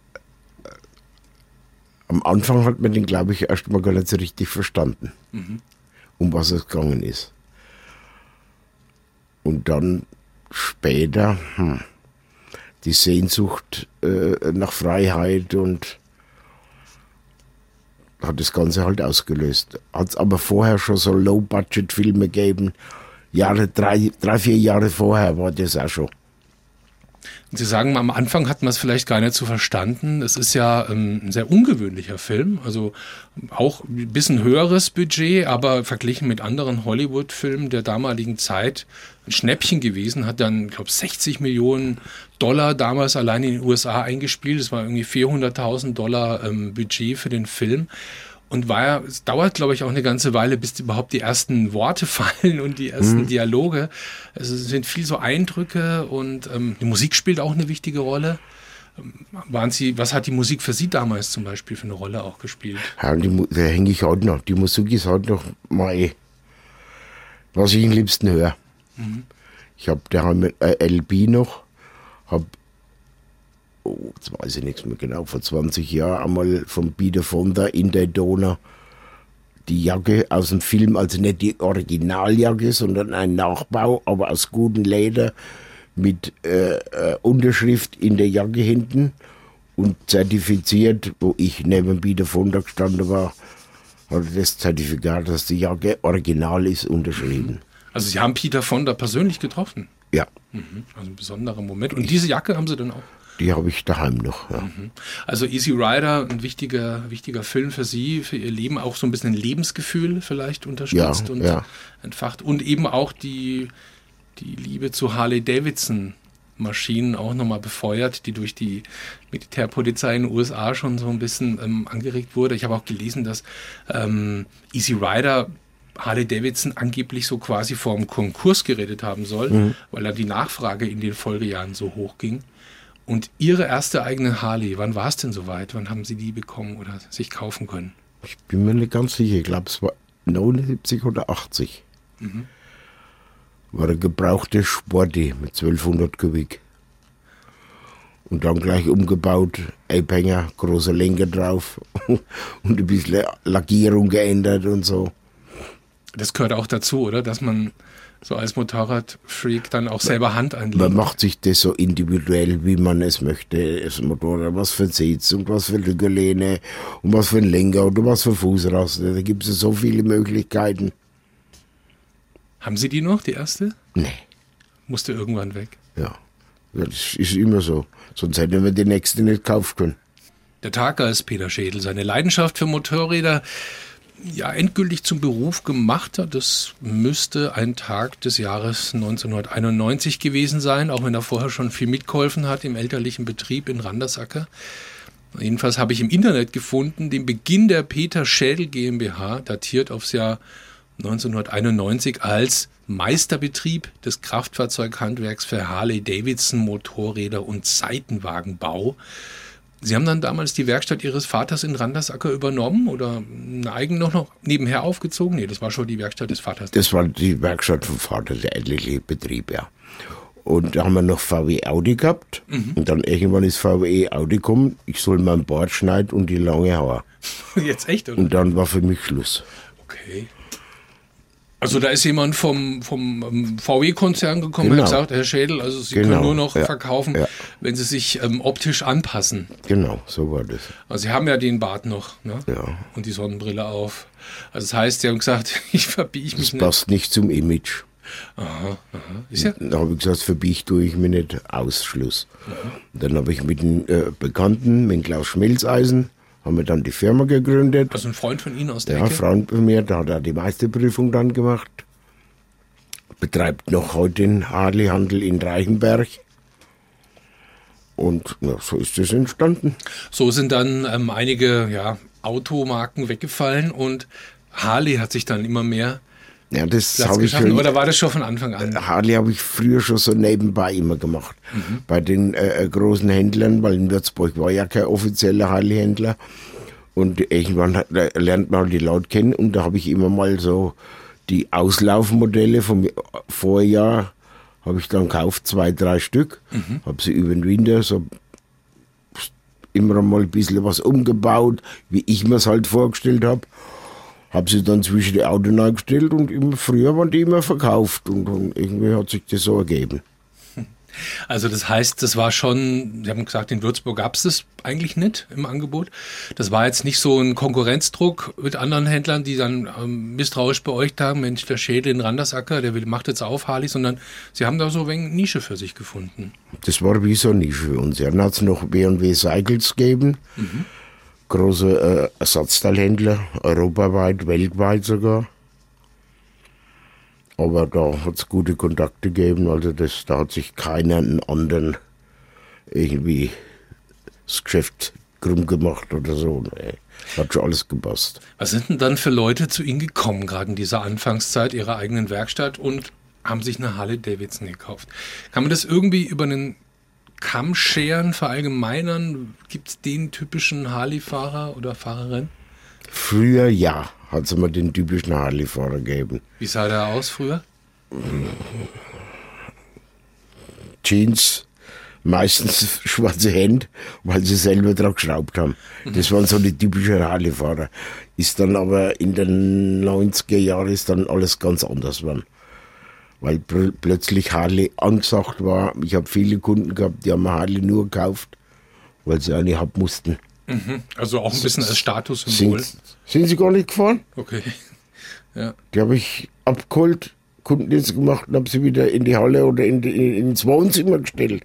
Am Anfang hat man den, glaube ich, erst mal gar nicht so richtig verstanden, Mhm. um was es gegangen ist. Und dann später hm, die Sehnsucht äh, nach Freiheit und hat das Ganze halt ausgelöst. Hat es aber vorher schon so Low-Budget-Filme gegeben. Jahre, drei, drei, vier Jahre vorher war das auch schon. Sie sagen, am Anfang hat man es vielleicht gar nicht so verstanden. Es ist ja ähm, ein sehr ungewöhnlicher Film, also auch ein bisschen höheres Budget, aber verglichen mit anderen Hollywood-Filmen der damaligen Zeit ein Schnäppchen gewesen, hat dann, ich glaube, sechzig Millionen Dollar damals allein in den U S A eingespielt. Das war irgendwie vierhunderttausend Dollar ähm, Budget für den Film. Und war ja, es dauert, glaube ich, auch eine ganze Weile, bis überhaupt die ersten Worte fallen und die ersten mhm. Dialoge. Also es sind viel so Eindrücke und ähm, die Musik spielt auch eine wichtige Rolle. Ähm, waren Sie, was hat die Musik für Sie damals zum Beispiel für eine Rolle auch gespielt? Ja, die, da hänge ich halt noch. Die Musik ist halt noch mal, was ich am liebsten höre. Mhm. Ich habe daheim ein L P noch, habe Oh, jetzt weiß ich nichts mehr genau, vor zwanzig Jahren einmal von Peter Fonda in Daytona die Jacke aus dem Film, also nicht die Originaljacke, sondern ein Nachbau, aber aus gutem Leder mit äh, äh, Unterschrift in der Jacke hinten und zertifiziert, wo ich neben Peter Fonda gestanden war, hatte das Zertifikat, dass die Jacke original ist, unterschrieben. Also Sie haben Peter Fonda persönlich getroffen? Ja. Mhm. Also ein besonderer Moment. Und diese Jacke haben Sie dann auch? Die habe ich daheim noch. Ja. Also Easy Rider, ein wichtiger, wichtiger Film für Sie, für Ihr Leben, auch so ein bisschen ein Lebensgefühl vielleicht unterstützt Ja, und ja. entfacht. Und eben auch die, die Liebe zu Harley-Davidson-Maschinen auch nochmal befeuert, die durch die Militärpolizei in den U S A schon so ein bisschen ähm, angeregt wurde. Ich habe auch gelesen, dass ähm, Easy Rider Harley-Davidson angeblich so quasi vor dem Konkurs geredet haben soll, mhm. weil da die Nachfrage in den Folgejahren so hoch ging. Und Ihre erste eigene Harley, wann war es denn soweit? Wann haben Sie die bekommen oder sich kaufen können? Ich bin mir nicht ganz sicher. Ich glaube, es war neunundsiebzig oder achtzig. Mhm. War eine gebrauchte Sporty mit zwölfhundert Kubik. Und dann gleich umgebaut, Abhänger, großer Lenker drauf und ein bisschen Lackierung geändert und so. Das gehört auch dazu, oder? Dass man so als Motorradfreak dann auch selber Hand anlegt. Man macht sich das so individuell, wie man es möchte. Das Motorrad, was für ein Sitz und was für eine Gelehne und was für ein Lenker und was für Fußraste. Da gibt es so viele Möglichkeiten. Haben Sie die noch, die erste? Nee. Musste irgendwann weg. Ja, das ist immer so. Sonst hätten wir die nächste nicht kaufen können. Der Taggeist Peter Schädel, seine Leidenschaft für Motorräder ja endgültig zum Beruf gemacht hat. Das müsste ein Tag des Jahres neunzehnhunderteinundneunzig gewesen sein, auch wenn er vorher schon viel mitgeholfen hat im elterlichen Betrieb in Randersacker. Jedenfalls habe ich im Internet gefunden, den Beginn der Peter Schädel GmbH, datiert aufs Jahr neunzehnhunderteinundneunzig, als Meisterbetrieb des Kraftfahrzeughandwerks für Harley-Davidson, Motorräder und Seitenwagenbau. Sie haben dann damals die Werkstatt Ihres Vaters in Randersacker übernommen oder eine eigene noch, noch nebenher aufgezogen? Nee, das war schon die Werkstatt des Vaters. Das war die Werkstatt vom Vater, der elterliche Betrieb, ja. Und da haben wir noch V W Audi gehabt. Mhm. Und dann irgendwann ist V W Audi gekommen, ich soll mein Bart schneiden und die lange Haare. Jetzt echt, oder? Und dann war für mich Schluss. Okay. Also da ist jemand vom, vom V W-Konzern gekommen Genau. und hat gesagt, Herr Schädel, also Sie Genau. können nur noch Ja. verkaufen, Ja. wenn Sie sich ähm, optisch anpassen. Genau, so war das. Also Sie haben ja den Bart noch, ne? Ja. Und die Sonnenbrille auf. Also das heißt, Sie haben gesagt, ich verbiege mich Das nicht. passt nicht zum Image. Aha, aha. Ist ja Da habe ich gesagt, für mich tue ich mir nicht Ausschluss. Mhm. Dann habe ich mit einem äh, Bekannten, mit Klaus Schmelzeisen, haben wir dann die Firma gegründet. also ein Freund von Ihnen aus der Ja, ein Ecke? Freund von mir, da hat er die Meisterprüfung dann gemacht. Betreibt noch heute den Harley-Handel in Reichenberg. Und ja, so ist das entstanden. So sind dann ähm, einige ja, Automarken weggefallen und Harley hat sich dann immer mehr Ja, das Platz habe ich geschaffen. schon. Oder war das schon von Anfang an? Harley habe ich früher schon so nebenbei immer gemacht. Mhm. Bei den äh, großen Händlern, weil in Würzburg war ja kein offizieller Harley-Händler. Und irgendwann hat, äh, lernt man halt die Leute kennen. Und da habe ich immer mal so die Auslaufmodelle vom Vorjahr, habe ich dann gekauft, zwei, drei Stück. Mhm. Habe sie über den Winter so immer mal ein bisschen was umgebaut, wie ich mir es halt vorgestellt habe. Habe sie dann zwischen die Autos gestellt und immer früher waren die immer verkauft und, und irgendwie hat sich das so ergeben. Also das heißt, das war schon, Sie haben gesagt, in Würzburg gab es das eigentlich nicht im Angebot. Das war jetzt nicht so ein Konkurrenzdruck mit anderen Händlern, die dann ähm, misstrauisch beäugt haben, Mensch, der Schädel in Randersacker, der will, macht jetzt auf Harley, sondern Sie haben da so ein wenig Nische für sich gefunden. Das war wie so eine Nische für uns. Dann hat es noch B und W Cycles gegeben, mhm. große äh, Ersatzteilhändler, europaweit, weltweit sogar. Aber da hat es gute Kontakte gegeben, also das, da hat sich keiner einen anderen irgendwie das Geschäft krumm gemacht oder so. Nee, hat schon alles gepasst. Was sind denn dann für Leute zu Ihnen gekommen, gerade in dieser Anfangszeit Ihrer eigenen Werkstatt und haben sich eine Harley-Davidson gekauft? Kann man das irgendwie über einen Kamm scheren, verallgemeinern? Gibt es den typischen Harley-Fahrer oder Fahrerin? Früher ja, hat es immer den typischen Harley-Fahrer gegeben. Wie sah der aus früher? Jeans, meistens schwarze Hände, weil sie selber dran geschraubt haben. Das waren so die typischen Harley-Fahrer. Ist dann aber in den neunziger Jahren ist dann alles ganz anders geworden. Weil pl- plötzlich Harley angesagt war. Ich habe viele Kunden gehabt, die haben Harley nur gekauft, weil sie eine haben mussten. Mhm. Also auch ein bisschen als Statussymbol. Sind, sind sie gar nicht gefahren? Okay. Ja. Die habe ich abgeholt, Kundendienst gemacht und habe sie wieder in die Halle oder in die, ins Wohnzimmer gestellt.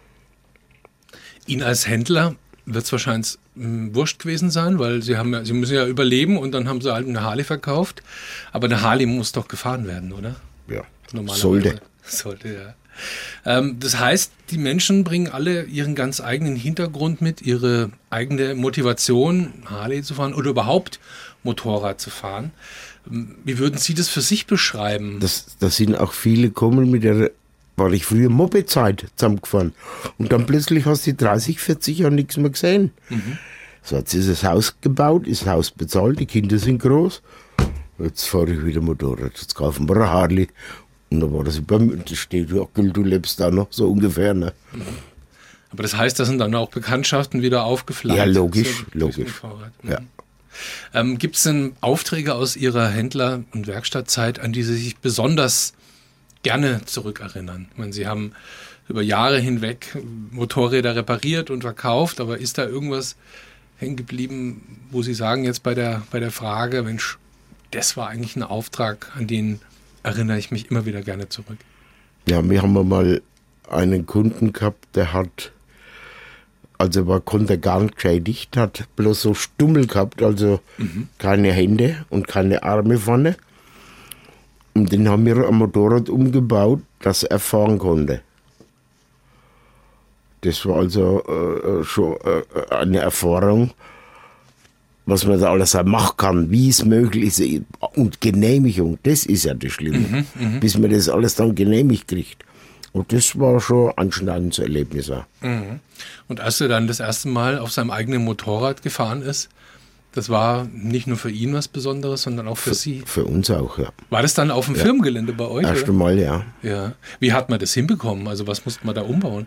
Ihnen als Händler wird es wahrscheinlich mh, wurscht gewesen sein, weil Sie haben ja, Sie müssen ja überleben und dann haben Sie halt eine Harley verkauft. Aber eine Harley muss doch gefahren werden, oder? Ja, Normalerweise. sollte. Sollte, ja. Ähm, das heißt, die Menschen bringen alle ihren ganz eigenen Hintergrund mit, ihre eigene Motivation, Harley zu fahren oder überhaupt Motorrad zu fahren. Wie würden Sie das für sich beschreiben? Das, das sind auch viele gekommen mit der, war ich früher Moped-Zeit zusammengefahren. Und dann plötzlich hast du dreißig, vierzig Jahre nichts mehr gesehen. Mhm. So hat sie das Haus gebaut, ist das Haus bezahlt, die Kinder sind groß. Jetzt fahre ich wieder Motorrad, jetzt kaufen wir eine Harley. Und dann war das über mir, das steht, ja, du lebst da noch, so ungefähr. Ne? Aber das heißt, da sind dann auch Bekanntschaften wieder aufgeflammt. Ja, logisch, so, logisch. Mhm. Ja. Ähm, gibt es denn Aufträge aus Ihrer Händler- und Werkstattzeit, an die Sie sich besonders gerne zurückerinnern? Ich meine, Sie haben über Jahre hinweg Motorräder repariert und verkauft, aber ist da irgendwas hängen geblieben, wo Sie sagen jetzt bei der, bei der Frage, Mensch, das war eigentlich ein Auftrag, an den erinnere ich mich immer wieder gerne zurück. Ja, wir haben mal einen Kunden gehabt, der hat, also war, konnte gar nicht geschädigt, hat bloß so Stummel gehabt, also mhm. keine Hände und keine Arme vorne. Und den haben wir am Motorrad umgebaut, dass er fahren konnte. Das war also äh, schon äh, eine Erfahrung, was man da alles machen kann, wie es möglich ist. Und Genehmigung, das ist ja das Schlimme, mhm, bis man das alles dann genehmigt kriegt. Und das war schon ein anschneidendes Erlebnis. Mhm. Und als er dann das erste Mal auf seinem eigenen Motorrad gefahren ist, das war nicht nur für ihn was Besonderes, sondern auch für, für Sie. Für uns auch, ja. War das dann auf dem ja. Firmengelände bei euch? Erste Mal, ja. ja. Wie hat man das hinbekommen? Also was musste man da umbauen?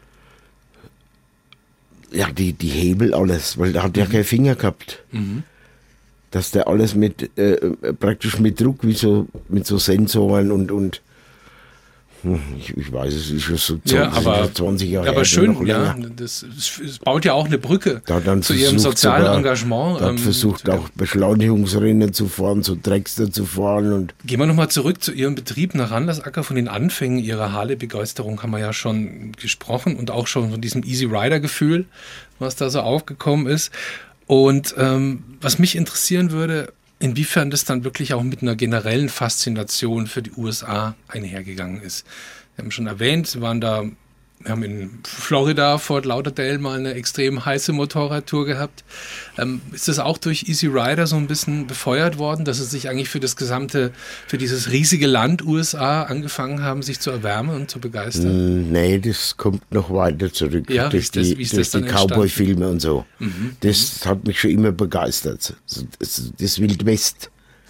Ja, die, die Hebel, alles, weil da hat er mhm. keine Finger gehabt. Mhm. Dass der alles mit, äh, praktisch mit Druck, wie so, mit so Sensoren und, und Ich, ich weiß, es ist schon so zwanzig, ja, aber, zwanzig Jahre aber her, schön, noch länger. ja. Das, es baut ja auch eine Brücke Da hat dann zu ihrem sozialen sogar, Engagement. Da hat ähm, versucht auch Beschleunigungsrennen zu fahren, so Dragster zu fahren. Und Gehen wir nochmal zurück zu Ihrem Betrieb nach Randersacker. Von den Anfängen Ihrer Harley-Begeisterung haben wir ja schon gesprochen und auch schon von diesem Easy Rider-Gefühl, was da so aufgekommen ist. Und ähm, was mich interessieren würde, inwiefern das dann wirklich auch mit einer generellen Faszination für die U S A einhergegangen ist. Wir haben schon erwähnt, Sie waren da, wir haben in Florida, Fort Lauderdale, mal eine extrem heiße Motorradtour gehabt. Ähm, ist das auch durch Easy Rider so ein bisschen befeuert worden, dass Sie sich eigentlich für das gesamte, für dieses riesige Land U S A angefangen haben, sich zu erwärmen und zu begeistern? Nee, das kommt noch weiter zurück. Ja, durch das, die, wie ist durch das die Cowboy-Filme und so. Mhm. Das hat mich schon immer begeistert. Das, das Wild West.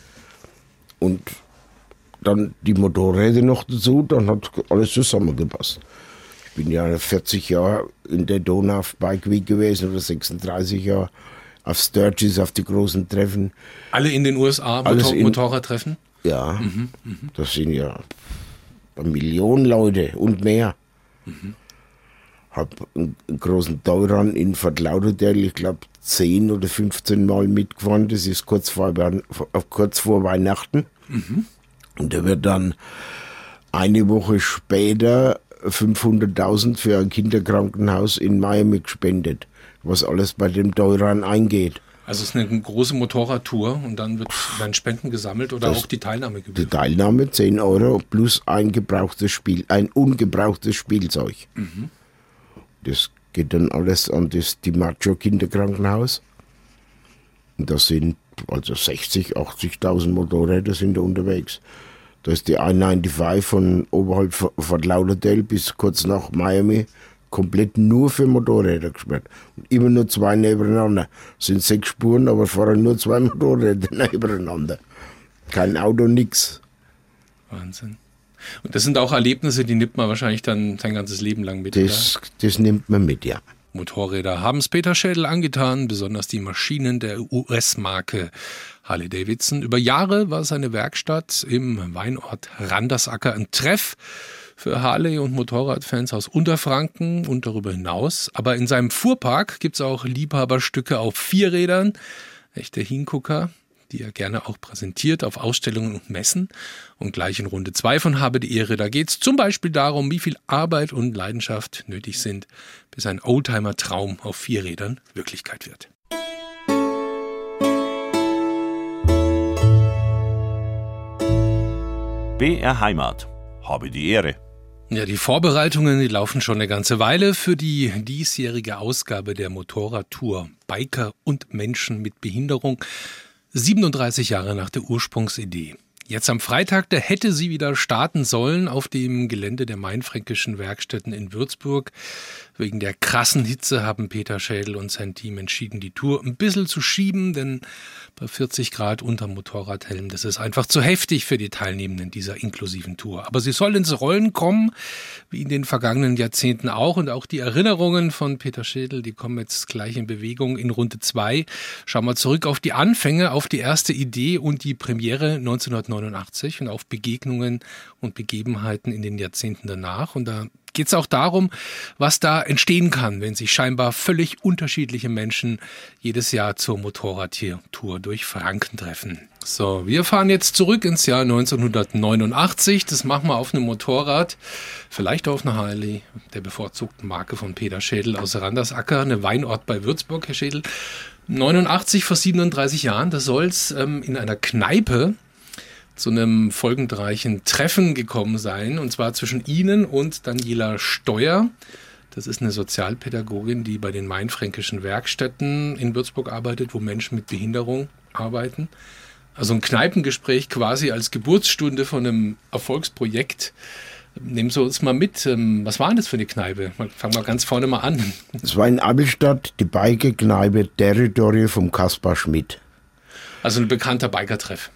Und dann die Motorräder noch dazu, dann hat alles zusammengepasst. Ich bin ja vierzig Jahre in der Donau auf Bike Week gewesen oder sechsunddreißig Jahre auf Sturgis, auf die großen Treffen. Alle in den U S A Alles Motor- in- Motorradtreffen? Ja, Mhm, mhm. das sind ja eine Million Leute und mehr. Mhm. Hab einen, einen großen Tollrun in Fort Lauderdale, ich glaube zehn oder fünfzehn Mal mitgefahren. Das ist kurz vor, kurz vor Weihnachten. Mhm. Und da wird dann eine Woche später fünfhunderttausend für ein Kinderkrankenhaus in Miami gespendet, was alles bei dem Tollrun eingeht. Also es ist eine große Motorradtour und dann wird, werden Spenden gesammelt oder Das- auch die Teilnahme Die gewährt. Teilnahme zehn Euro plus ein gebrauchtes Spiel, ein ungebrauchtes Spielzeug. Mhm. Das geht dann alles an das DiMaggio Kinderkrankenhaus. Und da sind also sechzig, achtzigtausend Motorräder sind da unterwegs. Da ist die I fünfundneunzig von oberhalb von Fort Lauderdale bis kurz nach Miami komplett nur für Motorräder gesperrt. Und immer nur zwei nebeneinander. Es sind sechs Spuren, aber fahren nur zwei Motorräder nebeneinander. Kein Auto, nix. Wahnsinn. Und das sind auch Erlebnisse, die nimmt man wahrscheinlich dann sein ganzes Leben lang mit. Das, das nimmt man mit, ja. Motorräder haben es Peter Schädel angetan, besonders die Maschinen der U S-Marke Harley-Davidson. Über Jahre war seine Werkstatt im Weinort Randersacker ein Treff für Harley- und Motorradfans aus Unterfranken und darüber hinaus. Aber in seinem Fuhrpark gibt es auch Liebhaberstücke auf Vierrädern, echte Hingucker, die er gerne auch präsentiert auf Ausstellungen und Messen. Und gleich in Runde zwei von Habe die Ehre, da geht es zum Beispiel darum, wie viel Arbeit und Leidenschaft nötig sind, bis ein Oldtimer-Traum auf vier Rädern Wirklichkeit wird. B R Heimat. Habe die Ehre. Ja, die Vorbereitungen, die laufen schon eine ganze Weile für die diesjährige Ausgabe der Motorradtour Biker und Menschen mit Behinderung. siebenunddreißig Jahre nach der Ursprungsidee. Jetzt am Freitag, da hätte sie wieder starten sollen auf dem Gelände der Mainfränkischen Werkstätten in Würzburg. Wegen der krassen Hitze haben Peter Schädel und sein Team entschieden, die Tour ein bisschen zu schieben, denn bei vierzig Grad unterm Motorradhelm, das ist einfach zu heftig für die Teilnehmenden dieser inklusiven Tour. Aber sie soll ins Rollen kommen, wie in den vergangenen Jahrzehnten auch. Und auch die Erinnerungen von Peter Schädel, die kommen jetzt gleich in Bewegung in Runde zwei. Schauen wir zurück auf die Anfänge, auf die erste Idee und die Premiere neunzehnhundertneunundachtzig und auf Begegnungen und Begebenheiten in den Jahrzehnten danach. Und da geht es auch darum, was da entstehen kann, wenn sich scheinbar völlig unterschiedliche Menschen jedes Jahr zur Motorradtour durch Franken treffen. So, wir fahren jetzt zurück ins Jahr neunzehnhundertneunundachtzig. Das machen wir auf einem Motorrad, vielleicht auf einer Harley, der bevorzugten Marke von Peter Schädel aus Randersacker, eine Weinort bei Würzburg, Herr Schädel. neunundachtzig, vor siebenunddreißig Jahren, da soll es ähm, in einer Kneipe zu einem folgenreichen Treffen gekommen sein, und zwar zwischen Ihnen und Daniela Steuer. Das ist eine Sozialpädagogin, die bei den Mainfränkischen Werkstätten in Würzburg arbeitet, wo Menschen mit Behinderung arbeiten. Also ein Kneipengespräch quasi als Geburtsstunde von einem Erfolgsprojekt. Nehmen Sie uns mal mit. Was war denn das für eine Kneipe? Fangen wir ganz vorne mal an. Es war in Abelstadt die Biker-Kneipe Territory vom Kaspar Schmidt. Also ein bekannter Biker-Treff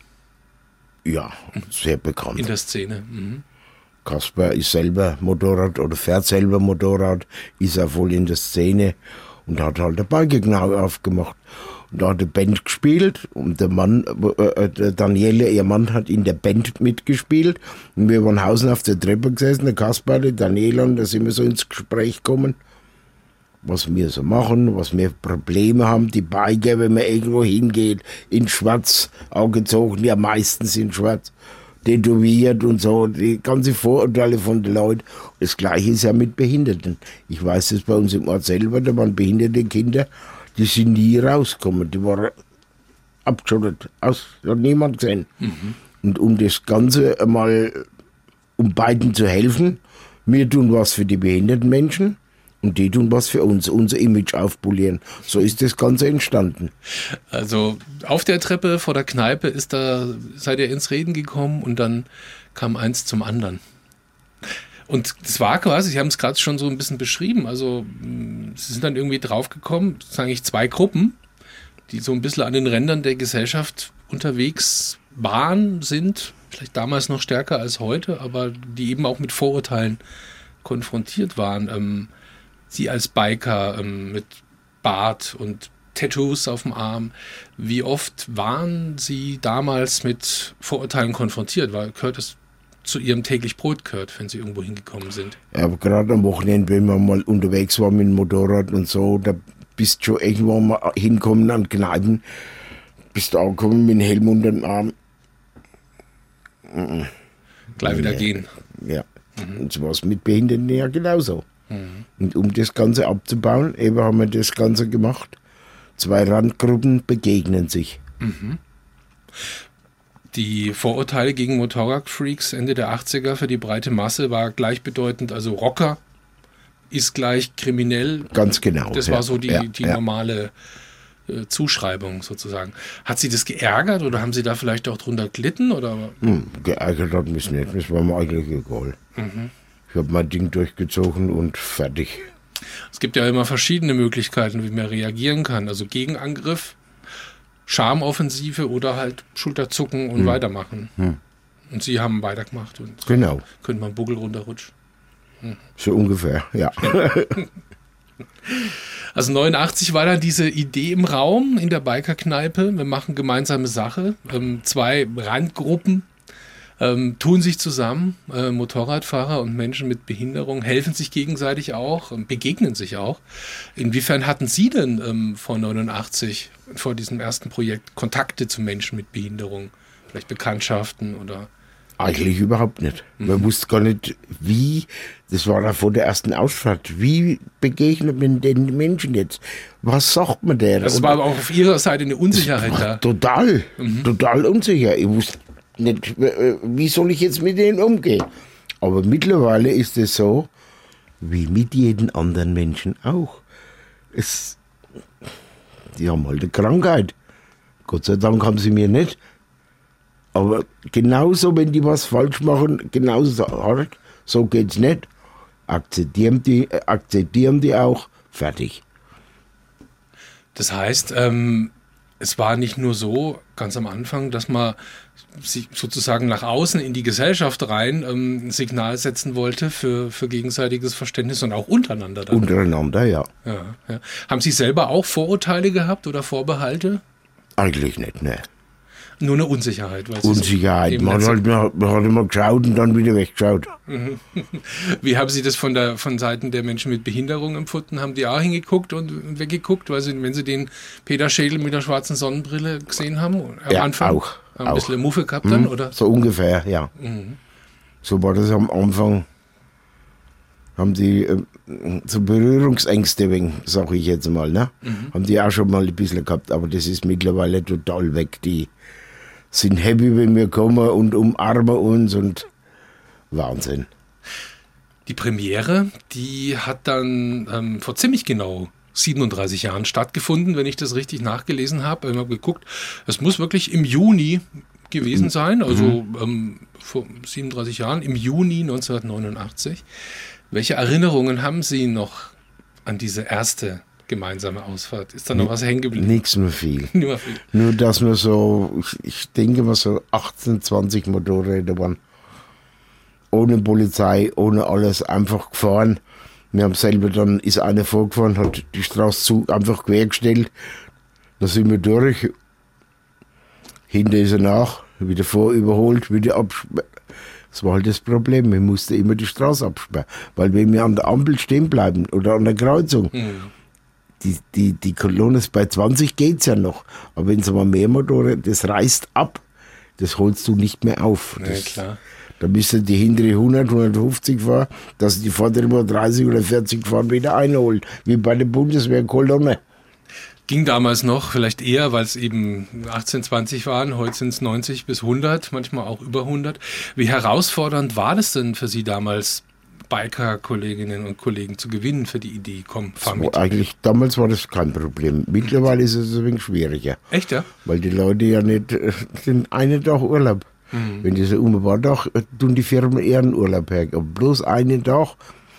Ja, sehr bekannt. in der Szene. Mhm. Kaspar ist selber Motorrad oder fährt selber Motorrad, ist auch voll in der Szene und hat halt eine Biker-Kneipe aufgemacht. Und da hat die Band gespielt und der Mann, äh, der Daniele, ihr Mann, hat in der Band mitgespielt. Und wir waren außen auf der Treppe gesessen, der Kaspar, der Daniele, und da sind wir so ins Gespräch gekommen, was wir so machen, was wir Probleme haben. Die Biker, wenn man irgendwo hingeht, in schwarz angezogen, ja meistens in schwarz, tätowiert und so, die ganzen Vorurteile von den Leuten. Das Gleiche ist ja mit Behinderten. Ich weiß das bei uns im Ort selber, da waren behinderte Kinder, die sind nie rausgekommen, die waren abgeschottet, aus, hat niemand gesehen. Mhm. Und um das Ganze mal, um beiden zu helfen, wir tun was für die behinderten Menschen, und die tun was für uns, unser Image aufpolieren. So ist das Ganze entstanden. Also auf der Treppe vor der Kneipe ist da, seid ihr ins Reden gekommen und dann kam eins zum anderen. Und das war quasi, Sie haben es gerade schon so ein bisschen beschrieben, also Sie sind dann irgendwie draufgekommen, das sind eigentlich zwei Gruppen, die so ein bisschen an den Rändern der Gesellschaft unterwegs waren, sind, vielleicht damals noch stärker als heute, aber die eben auch mit Vorurteilen konfrontiert waren. Ähm, Sie als Biker ähm, mit Bart und Tattoos auf dem Arm, wie oft waren Sie damals mit Vorurteilen konfrontiert? Weil gehört es zu Ihrem täglich Brot gehört, wenn Sie irgendwo hingekommen sind? Ja, aber gerade am Wochenende, wenn man mal unterwegs war mit dem Motorrad und so, da bist du schon irgendwo mal hinkommen an Kneipen, bist du angekommen mit dem Helm unter dem Arm. Mhm. Gleich wieder ja. gehen. Ja, mhm. Und so war es mit Behinderten ja genauso. Mhm. Und um das Ganze abzubauen, eben haben wir das Ganze gemacht. Zwei Randgruppen begegnen sich. Mhm. Die Vorurteile gegen Motorradfreaks Ende der achtziger für die breite Masse war gleichbedeutend, also Rocker ist gleich kriminell. Ganz genau. Das ja. war so die, ja, die ja. normale äh, Zuschreibung sozusagen. Hat Sie das geärgert oder haben Sie da vielleicht auch drunter gelitten? Oder? Hm, geärgert hat mich nicht, das war mir eigentlich egal. Mhm. Ich habe mein Ding durchgezogen und fertig. Es gibt ja immer verschiedene Möglichkeiten, wie man reagieren kann. Also Gegenangriff, Charmoffensive oder halt Schulterzucken und hm. weitermachen. Hm. Und Sie haben weitergemacht und genau. Könnte man Buckel runterrutschen. Hm. So ungefähr, ja. Also neunundachtzig war dann diese Idee im Raum in der Bikerkneipe. Wir machen gemeinsame Sache. Ähm, zwei Randgruppen ähm, tun sich zusammen. Äh, Motorradfahrer und Menschen mit Behinderung helfen sich gegenseitig auch, ähm, begegnen sich auch. Inwiefern hatten Sie denn ähm, vor neunundachtzig, vor diesem ersten Projekt, Kontakte zu Menschen mit Behinderung? Vielleicht Bekanntschaften oder... Eigentlich überhaupt nicht. Man mhm. wusste gar nicht, wie, das war ja vor der ersten Ausfahrt, wie begegnet man den Menschen jetzt? Was sagt man der? Das war aber auch auf Ihrer Seite eine Unsicherheit da. Total, mhm. total unsicher. Ich wusste nicht, wie soll ich jetzt mit denen umgehen? Aber mittlerweile ist es so, wie mit jedem anderen Menschen auch. Es, die haben halt eine Krankheit. Gott sei Dank haben sie mir nicht. Aber genauso, wenn die was falsch machen, genauso hart, so geht's nicht. Akzeptieren die, akzeptieren die auch, fertig. Das heißt, ähm, es war nicht nur so, ganz am Anfang, dass man sich sozusagen nach außen in die Gesellschaft rein ähm, ein Signal setzen wollte für, für gegenseitiges Verständnis und auch untereinander. Dann. Untereinander, ja. Ja, ja. Haben Sie selber auch Vorurteile gehabt oder Vorbehalte? Eigentlich nicht, ne. Nur eine Unsicherheit. Weil Unsicherheit. Man hat, man hat immer geschaut und dann wieder weggeschaut. Wie haben Sie das von der von Seiten der Menschen mit Behinderung empfunden? Haben die auch hingeguckt und weggeguckt, weil sie, wenn Sie den Peter Schädel mit der schwarzen Sonnenbrille gesehen haben? Am ja, Anfang? auch. Haben ein auch. bisschen Muffe gehabt dann, mhm, oder? So ungefähr, ja. Mhm. So war das am Anfang. Haben die äh, so Berührungsängste wegen, sag ich jetzt mal, ne? Mhm. Haben die auch schon mal ein bisschen gehabt, aber das ist mittlerweile total weg. Die sind happy, wenn wir kommen und umarmen uns und Wahnsinn. Die Premiere, die hat dann ähm, vor ziemlich genau siebenunddreißig Jahren stattgefunden, wenn ich das richtig nachgelesen habe. Ich habe geguckt, es muss wirklich im Juni gewesen sein, also mhm. ähm, vor siebenunddreißig Jahren, im Juni neunzehnhundertneunundachtzig. Welche Erinnerungen haben Sie noch an diese erste gemeinsame Ausfahrt? Ist da noch N- was hängen geblieben? Nichts mehr viel. Nur viel. Nur, dass wir so, ich, ich denke mal so achtzehn, zwanzig Motorräder waren. Ohne Polizei, ohne alles, einfach gefahren. Wir haben selber dann, ist einer vorgefahren, hat die Straße zu, einfach quergestellt. Da sind wir durch. Hinter ist er nach, wieder vor überholt, wieder absperren. Das war halt das Problem. Wir mussten immer die Straße absperren. Weil wenn wir an der Ampel stehen bleiben oder an der Kreuzung, mhm. die, die, die Kolonne ist bei zwanzig geht's ja noch. Aber wenn es mal mehr Motorräder, das reißt ab. Das holst du nicht mehr auf. Ja, das, klar. Da müsste die hintere hundert, hundertfünfzig fahren, dass die vordere mal dreißig oder vierzig fahren wieder einholen. Wie bei der Bundeswehr-Kolonne. Ging damals noch, vielleicht eher, weil es eben achtzehn, zwanzig waren. Heute sind es neunzig bis hundert, manchmal auch über hundert. Wie herausfordernd war das denn für Sie damals, Biker-Kolleginnen und Kollegen zu gewinnen für die Idee? Komm, fahr mit. Eigentlich, damals war das kein Problem. Mittlerweile ist es ein wenig schwieriger. Echt, ja? Weil die Leute ja nicht den einen Tag Urlaub. Mhm. Wenn die so um ein Tag, tun die Firmen eher einen Urlaub her. Aber bloß einen Tag.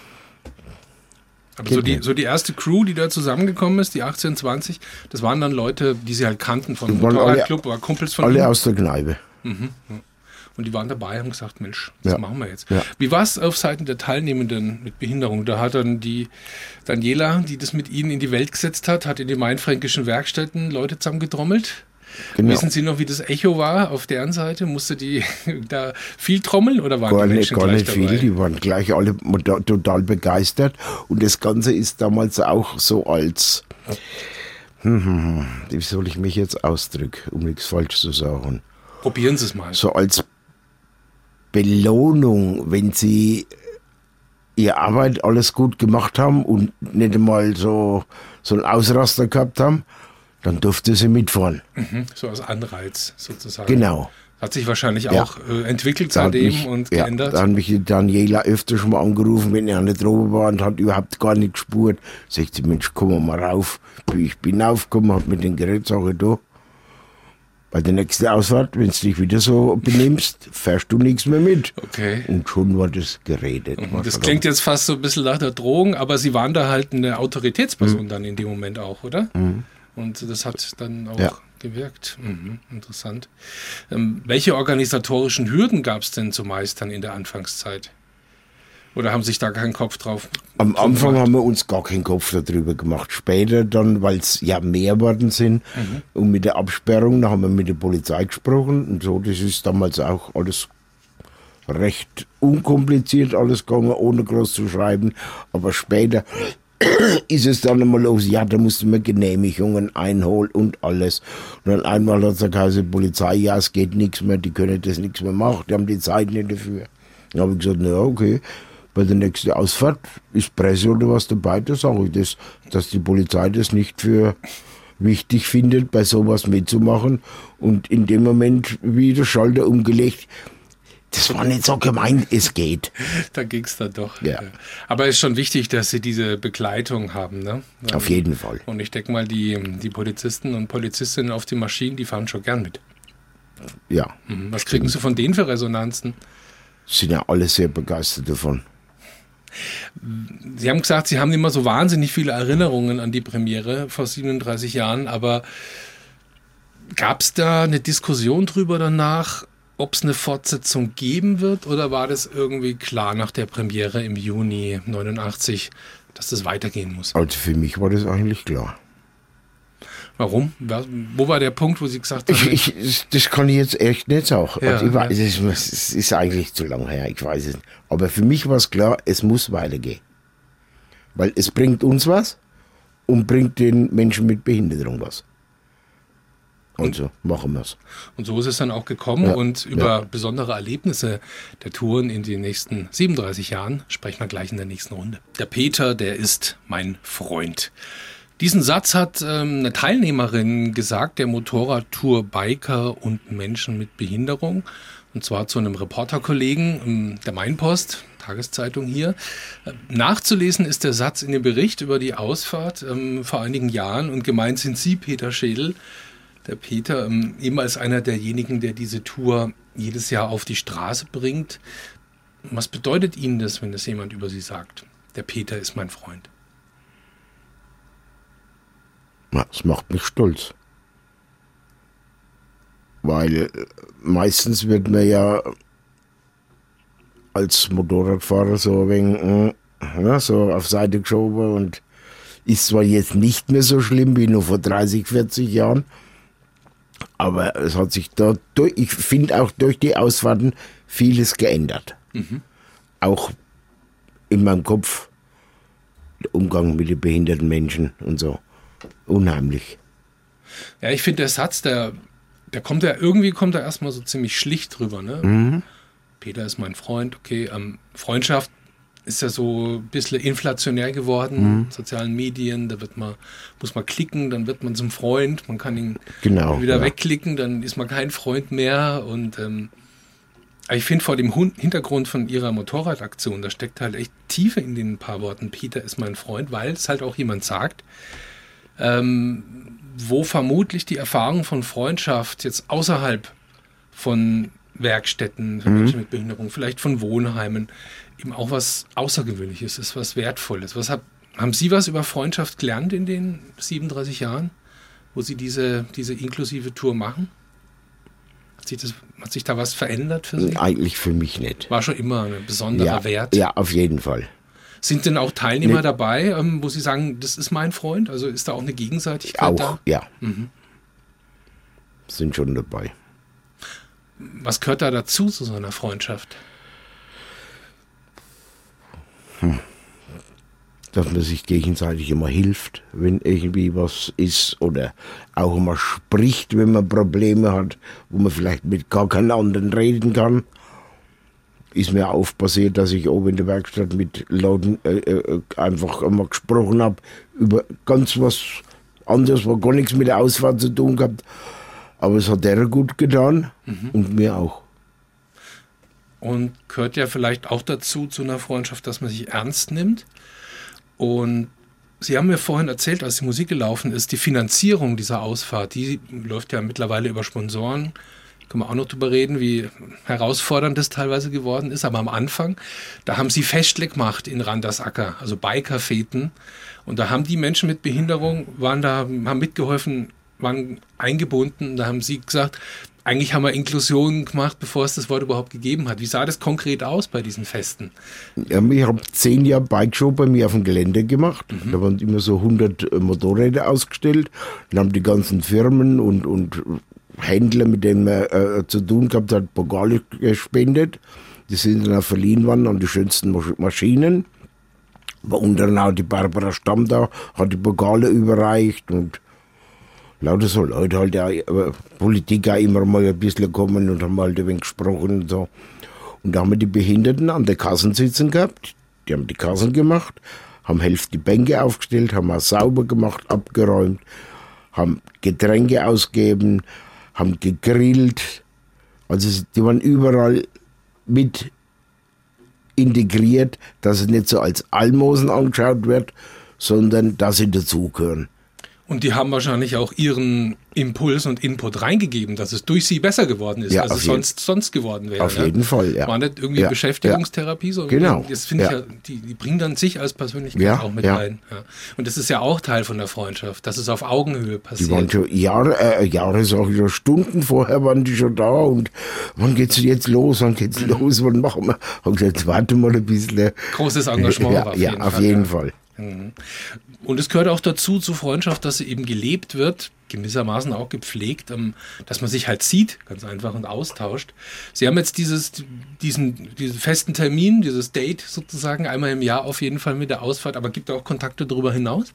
Aber so die, so die erste Crew, die da zusammengekommen ist, die achtzehn, zwanzig, das waren dann Leute, die Sie halt kannten vom Motorradclub, war Kumpels von Alle Ihnen? aus der Kneipe. Mhm. Und die waren dabei, haben gesagt, Mensch, das ja. machen wir jetzt. Ja. Wie war es auf Seiten der Teilnehmenden mit Behinderung? Da hat dann die Daniela, die das mit Ihnen in die Welt gesetzt hat, hat in die mainfränkischen Werkstätten Leute zusammengetrommelt. Genau. Wissen Sie noch, wie das Echo war auf deren Seite? Musste die da viel trommeln oder waren gar die Menschen nicht, gar nicht gleich viel, dabei? die waren gleich alle total begeistert. Und das Ganze ist damals auch so als, hm, hm, hm, wie soll ich mich jetzt ausdrücken, um nichts falsch zu sagen. Probieren Sie es mal. So als Belohnung, wenn Sie ihre Arbeit alles gut gemacht haben und nicht einmal so, so einen Ausraster gehabt haben, dann durfte sie mitfahren. Mhm, so als Anreiz sozusagen. Genau. Hat sich wahrscheinlich Ja. auch äh, entwickelt seitdem mich, und ja, geändert. Da hat mich die Daniela öfter schon mal angerufen, wenn er an der Droge war und hat überhaupt gar nicht gespürt. Sagt sie, Mensch, komm mal rauf. Ich bin aufgekommen, hab mit dem Gerät, sage da, bei der nächsten Ausfahrt, wenn du dich wieder so benimmst, fährst du nichts mehr mit. Okay. Und schon war das geredet. Mhm, das klingt jetzt fast so ein bisschen nach der Drohung, aber Sie waren da halt eine Autoritätsperson mhm. dann in dem Moment auch, oder? Mhm. Und das hat dann auch ja. gewirkt. Mhm, interessant. Ähm, welche organisatorischen Hürden gab es denn zu meistern in der Anfangszeit? Oder haben sich da keinen Kopf drauf Am Anfang gemacht? haben wir uns gar keinen Kopf darüber gemacht. Später dann, weil es ja mehr worden sind, mhm. und mit der Absperrung, da haben wir mit der Polizei gesprochen und so, das ist damals auch alles recht unkompliziert alles gegangen, ohne groß zu schreiben. Aber später ist es dann einmal los, ja, da mussten wir Genehmigungen einholen und alles. Und dann einmal hat es geheißen, Polizei, ja, es geht nichts mehr, die können das nichts mehr machen, die haben die Zeit nicht dafür. Dann habe ich gesagt, na okay, bei der nächsten Ausfahrt ist Presse oder was dabei, da sage ich das, dass die Polizei das nicht für wichtig findet, bei sowas mitzumachen. Und in dem Moment wieder Schalter umgelegt. Das war nicht so gemeint, es geht. Da ging es dann doch. Ja. Aber es ist schon wichtig, dass Sie diese Begleitung haben. Ne? Auf jeden Fall. Und ich denke mal, die, die Polizisten und Polizistinnen auf den Maschinen, die fahren schon gern mit. Ja. Mhm. Was kriegen Sie von denen für Resonanzen? Sind ja alle sehr begeistert davon. Sie haben gesagt, Sie haben immer so wahnsinnig viele Erinnerungen an die Premiere vor siebenunddreißig Jahren, aber gab es da eine Diskussion drüber danach, ob es eine Fortsetzung geben wird, oder war das irgendwie klar nach der Premiere im Juni neunundachtzig, dass das weitergehen muss? Also für mich war das eigentlich klar. Warum? Wo war der Punkt, wo Sie gesagt haben? Ich, ich, das kann ich jetzt echt nicht sagen. Ja, also ich weiß, ja. es, ist, es ist eigentlich zu lang her, ich weiß es nicht. Aber für mich war es klar, es muss weitergehen. Weil es bringt uns was und bringt den Menschen mit Behinderung was. Also machen wir es. Und so ist es dann auch gekommen. Ja, und über ja. besondere Erlebnisse der Touren in den nächsten siebenunddreißig Jahren sprechen wir gleich in der nächsten Runde. Der Peter, der ist mein Freund. Diesen Satz hat ähm, eine Teilnehmerin gesagt, der Motorradtour Biker und Menschen mit Behinderung. Und zwar zu einem Reporterkollegen ähm, der Mainpost, Tageszeitung hier. Äh, nachzulesen ist der Satz in dem Bericht über die Ausfahrt ähm, vor einigen Jahren. Und gemeint sind Sie, Peter Schädel. Der Peter, ähm, eben als einer derjenigen, der diese Tour jedes Jahr auf die Straße bringt. Was bedeutet Ihnen das, wenn das jemand über Sie sagt? Der Peter ist mein Freund. Ja, das macht mich stolz. Weil meistens wird man ja als Motorradfahrer so ein wenig, ja, so auf Seite geschoben und Ist zwar jetzt nicht mehr so schlimm wie nur vor dreißig, vierzig Jahren, aber es hat sich da, durch, ich finde auch durch die Ausfahrten vieles geändert. Mhm. Auch in meinem Kopf, der Umgang mit den behinderten Menschen und so. Unheimlich. Ja, ich finde der Satz, der, der kommt ja, irgendwie kommt er erstmal so ziemlich schlicht drüber, ne? Mhm. Peter ist mein Freund, okay. Ähm, Freundschaft ist ja so ein bisschen inflationär geworden, mhm. sozialen Medien, da wird man, muss man klicken, dann wird man zum Freund, man kann ihn genau, wieder ja. wegklicken, dann ist man kein Freund mehr. Und ähm, ich finde vor dem Hintergrund von ihrer Motorradaktion, da steckt halt echt Tiefe in den paar Worten, Peter ist mein Freund, weil es halt auch jemand sagt, ähm, wo vermutlich die Erfahrung von Freundschaft jetzt außerhalb von Werkstätten für mhm. Menschen mit Behinderung, vielleicht von Wohnheimen, eben auch was Außergewöhnliches ist, was Wertvolles. Was hab, haben Sie was über Freundschaft gelernt in den siebenunddreißig Jahren, wo Sie diese, diese inklusive Tour machen? Hat sich, das, hat sich da was verändert für Sie? Eigentlich für mich nicht. War schon immer ein besonderer ja, Wert? Ja, auf jeden Fall. Sind denn auch Teilnehmer nee. dabei, wo Sie sagen, das ist mein Freund? Also ist da auch eine Gegenseitigkeit auch, da? Auch, ja. Mhm. Sind schon dabei. Was gehört da dazu, zu so einer Freundschaft? Hm. Dass man sich gegenseitig immer hilft, wenn irgendwie was ist, oder auch immer spricht, wenn man Probleme hat, wo man vielleicht mit gar keinem anderen reden kann. Ist mir oft passiert, dass ich oben in der Werkstatt mit Leuten äh, äh, einfach immer gesprochen habe über ganz was anderes, was gar nichts mit der Ausfahrt zu tun gehabt. Aber es hat der gut getan mhm. und mir auch. Und gehört ja vielleicht auch dazu, zu einer Freundschaft, dass man sich ernst nimmt. Und Sie haben mir vorhin erzählt, als die Musik gelaufen ist, die Finanzierung dieser Ausfahrt, die läuft ja mittlerweile über Sponsoren. Können wir auch noch drüber reden, wie herausfordernd das teilweise geworden ist. Aber am Anfang, da haben Sie Festle gemacht in Randersacker, also Bikerfeten. Und da haben die Menschen mit Behinderung, waren da, haben mitgeholfen, waren eingebunden. Da haben Sie gesagt, eigentlich haben wir Inklusion gemacht, bevor es das Wort überhaupt gegeben hat. Wie sah das konkret aus bei diesen Festen? Ja, ich habe zehn Jahre Bikeshow bei mir auf dem Gelände gemacht. Mhm. Da waren immer so hundert Motorräder ausgestellt. Dann haben die ganzen Firmen und, und Händler, mit denen man äh, zu tun gehabt hat, Pokale gespendet. Die sind dann auch verliehen worden an die schönsten Maschinen. War unter anderem auch die Barbara Stamm da, hat die Pokale überreicht und lauter so Leute halt, ja, Politik auch immer mal ein bisschen gekommen und haben halt ein wenig gesprochen und so. Und da haben wir die Behinderten an der Kassen sitzen gehabt, die haben die Kassen gemacht, haben Hälfte die Bänke aufgestellt, haben auch sauber gemacht, abgeräumt, haben Getränke ausgegeben, haben gegrillt. Also die waren überall mit integriert, dass es nicht so als Almosen angeschaut wird, sondern dass sie dazugehören. Und die haben wahrscheinlich auch ihren Impuls und Input reingegeben, dass es durch sie besser geworden ist, ja, als es sonst, sonst geworden wäre. Auf jeden Fall, ja. War nicht irgendwie ja, Beschäftigungstherapie, sondern genau, das finde ich ja. ja, die, die bringen dann sich als Persönlichkeit ja, auch mit ja. rein. Ja. Und das ist ja auch Teil von der Freundschaft, dass es auf Augenhöhe passiert. Die waren schon Jahre, äh, Jahre, sag ich, schon Stunden vorher waren die schon da und wann geht's jetzt los, wann geht's mhm. los, wann machen wir? Und jetzt warte mal ein bisschen. Großes Engagement ja, auf ja, jeden auf Fall. jeden ja. Fall. Und es gehört auch dazu, zur Freundschaft, dass sie eben gelebt wird, gewissermaßen auch gepflegt, dass man sich halt sieht, ganz einfach, und austauscht. Sie haben jetzt dieses, diesen, diesen festen Termin, dieses Date sozusagen, einmal im Jahr auf jeden Fall mit der Ausfahrt, aber gibt es auch Kontakte darüber hinaus?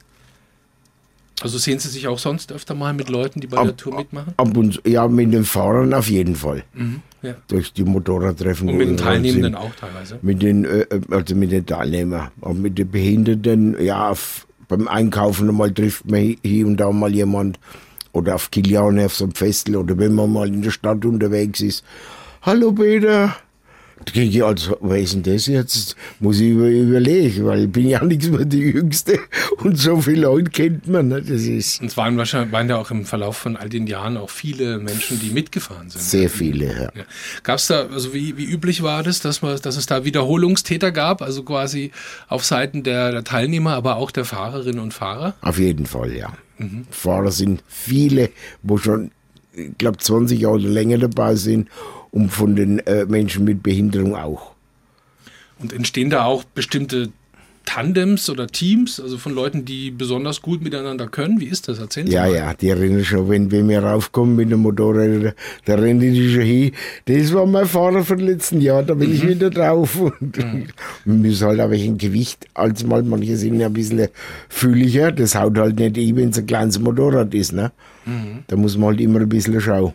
Also sehen Sie sich auch sonst öfter mal mit Leuten, die bei ab, der Tour mitmachen? Ab und ja, mit den Fahrern auf jeden Fall. Mhm, ja. Durch die Motorradtreffen. Und mit den Teilnehmenden auch teilweise? Mit den, also mit den Teilnehmern. Und mit den Behinderten, ja, auf, beim Einkaufen mal trifft man hier und da mal jemand. Oder auf Kiliane auf so einem Festival. Oder wenn man mal in der Stadt unterwegs ist. Hallo Peter. Da kriege ich also, wer ist denn das jetzt? Muss ich über, überlegen, weil ich bin ja nichts mehr die Jüngste und so viele Leute kennt man. Ne? Das ist und es waren wahrscheinlich waren ja auch im Verlauf von all den Jahren auch viele Menschen, die mitgefahren sind. Sehr viele, ja. ja. Gab es da, also wie, wie üblich war das, dass, man, dass es da Wiederholungstäter gab, also quasi auf Seiten der, der Teilnehmer, aber auch der Fahrerinnen und Fahrer? Auf jeden Fall, ja. Mhm. Fahrer sind viele, wo schon, ich glaube, zwanzig Jahre länger dabei sind. Und von den äh, Menschen mit Behinderung auch. Und entstehen da auch bestimmte Tandems oder Teams, also von Leuten, die besonders gut miteinander können? Wie ist das? Erzählen Sie Ja, mal. ja, die rennen schon, wenn, wenn wir raufkommen mit dem Motorrad, da rennen die schon hin. Das war mein Fahrer von letzten Jahr, da bin mhm. ich wieder drauf. Und mhm. wir müssen halt aber ein Gewicht als mal, manche sind ja ein bisschen fühliger, das haut halt nicht ein, wenn es ein kleines Motorrad ist. Ne? Mhm. Da muss man halt immer ein bisschen schauen.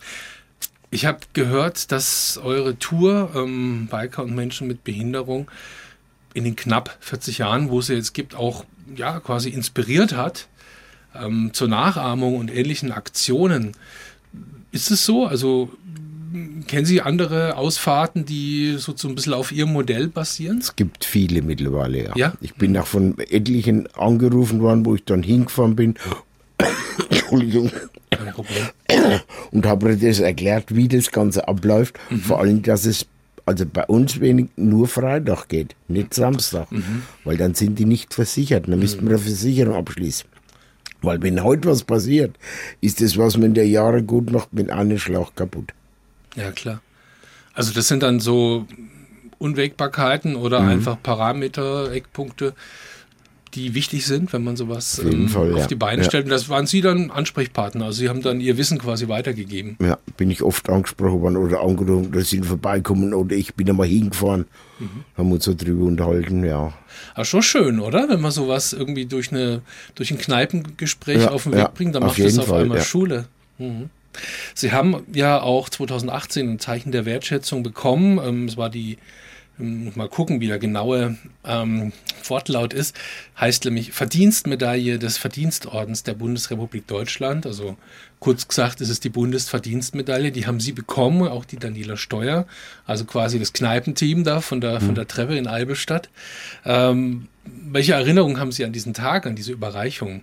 Ich habe gehört, dass eure Tour ähm, Biker und Menschen mit Behinderung in den knapp vierzig Jahren, wo es sie jetzt gibt, auch ja, quasi inspiriert hat ähm, zur Nachahmung und ähnlichen Aktionen. Ist es so? Also kennen Sie andere Ausfahrten, die so, so ein bisschen auf Ihrem Modell basieren? Es gibt viele mittlerweile, ja. ja? Ich bin auch von etlichen angerufen worden, wo ich dann hingefahren bin. Entschuldigung. Kein Problem. Und habe das erklärt, wie das Ganze abläuft. Mhm. Vor allem, dass es also bei uns wenig nur Freitag geht, nicht Samstag. Mhm. Weil dann sind die nicht versichert. Dann mhm. müssten wir eine Versicherung abschließen. Weil wenn heute was passiert, ist das, was man in der Jahre gut macht, mit einem Schlag kaputt. Ja, klar. Also das sind dann so Unwägbarkeiten oder mhm. einfach Parameter, Eckpunkte, die wichtig sind, wenn man sowas ähm, Fall, auf ja. die Beine ja. stellt. Und das waren Sie dann Ansprechpartner. Also Sie haben dann Ihr Wissen quasi weitergegeben. Ja, bin ich oft angesprochen worden oder angerufen, dass sie vorbeikommen oder ich bin einmal hingefahren. Mhm. Haben uns so drüber unterhalten, ja. Aber schon schön, oder? Wenn man sowas irgendwie durch, eine, durch ein Kneipengespräch ja, auf den Weg ja, bringt, dann auf macht das auf Fall, einmal ja. Schule. Mhm. Sie haben ja auch zweitausendachtzehn ein Zeichen der Wertschätzung bekommen. Ähm, es war die Mal gucken, wie der genaue ähm, Wortlaut ist. Heißt nämlich Verdienstmedaille des Verdienstordens der Bundesrepublik Deutschland. Also kurz gesagt ist es die Bundesverdienstmedaille. Die haben Sie bekommen, auch die Daniela Steuer. Also quasi das Kneipenteam da von der, mhm. von der Treppe in Albestadt. Ähm, welche Erinnerungen haben Sie an diesen Tag, an diese Überreichung?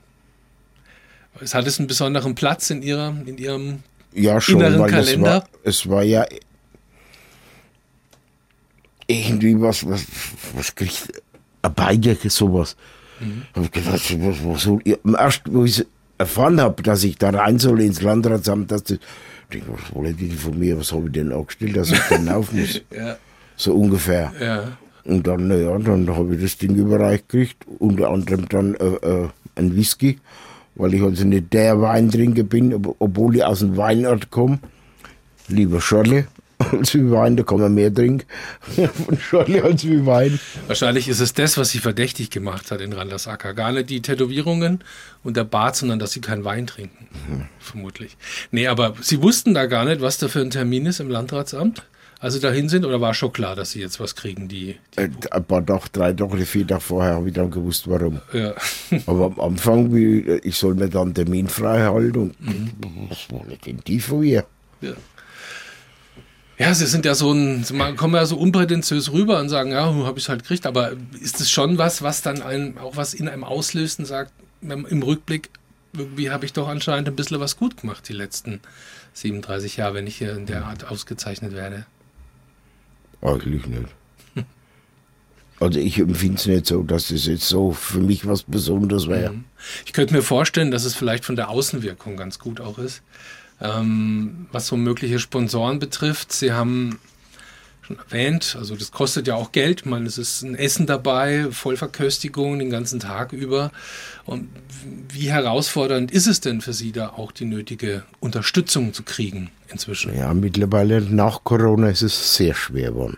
Es hat es einen besonderen Platz in, ihrer, in Ihrem ja, schon, inneren weil Kalender? Es war, es war ja irgendwie was, was, was kriegt ein Biker sowas. Mhm. Hab ich gedacht, was, was soll ich, erst, wo ich erfahren habe, dass ich da rein soll ins Landratsamt, dass das, ich denke, was wollen die von mir, was habe ich denn angestellt, dass ich dann auf muss? ja. So ungefähr. Ja. Und dann, naja, dann habe ich das Ding überreicht gekriegt, unter anderem dann äh, äh, ein Whisky, weil ich also nicht der Weintrinker bin, ob, obwohl ich aus dem Weinort komme. Lieber Schorle. Als wie Wein, da kann man mehr trinken von Schorle als wie Wein. Wahrscheinlich ist es das, was sie verdächtig gemacht hat in Randersacker. Gar nicht die Tätowierungen und der Bart, sondern dass sie keinen Wein trinken. Mhm. Vermutlich. Nee, aber Sie wussten da gar nicht, was da für ein Termin ist im Landratsamt, als Sie dahin sind? Oder war schon klar, dass Sie jetzt was kriegen? Die, die äh, ein paar Tage, drei Tage oder vier Tage vorher habe ich dann gewusst, warum. Ja. Aber am Anfang, wie, ich soll mir dann Termin frei halten und mhm. was wollen denn die von mir? Ja. Ja, Sie sind ja so ein, Sie kommen ja so unprätentiös rüber und sagen, ja, habe ich es halt gekriegt, aber ist es schon was, was dann einem, auch was in einem auslöst und sagt, im Rückblick, irgendwie habe ich doch anscheinend ein bisschen was gut gemacht die letzten siebenunddreißig Jahre, wenn ich hier in der Art ausgezeichnet werde? Eigentlich nicht. Also ich empfinde es nicht so, dass das jetzt so für mich was Besonderes wäre. Ich könnte mir vorstellen, dass es vielleicht von der Außenwirkung ganz gut auch ist. Ähm, was so mögliche Sponsoren betrifft, Sie haben schon erwähnt, also das kostet ja auch Geld. Ich meine, es ist ein Essen dabei, Vollverköstigung den ganzen Tag über. Und wie herausfordernd ist es denn für Sie, da auch die nötige Unterstützung zu kriegen inzwischen? Ja, mittlerweile nach Corona ist es sehr schwer geworden.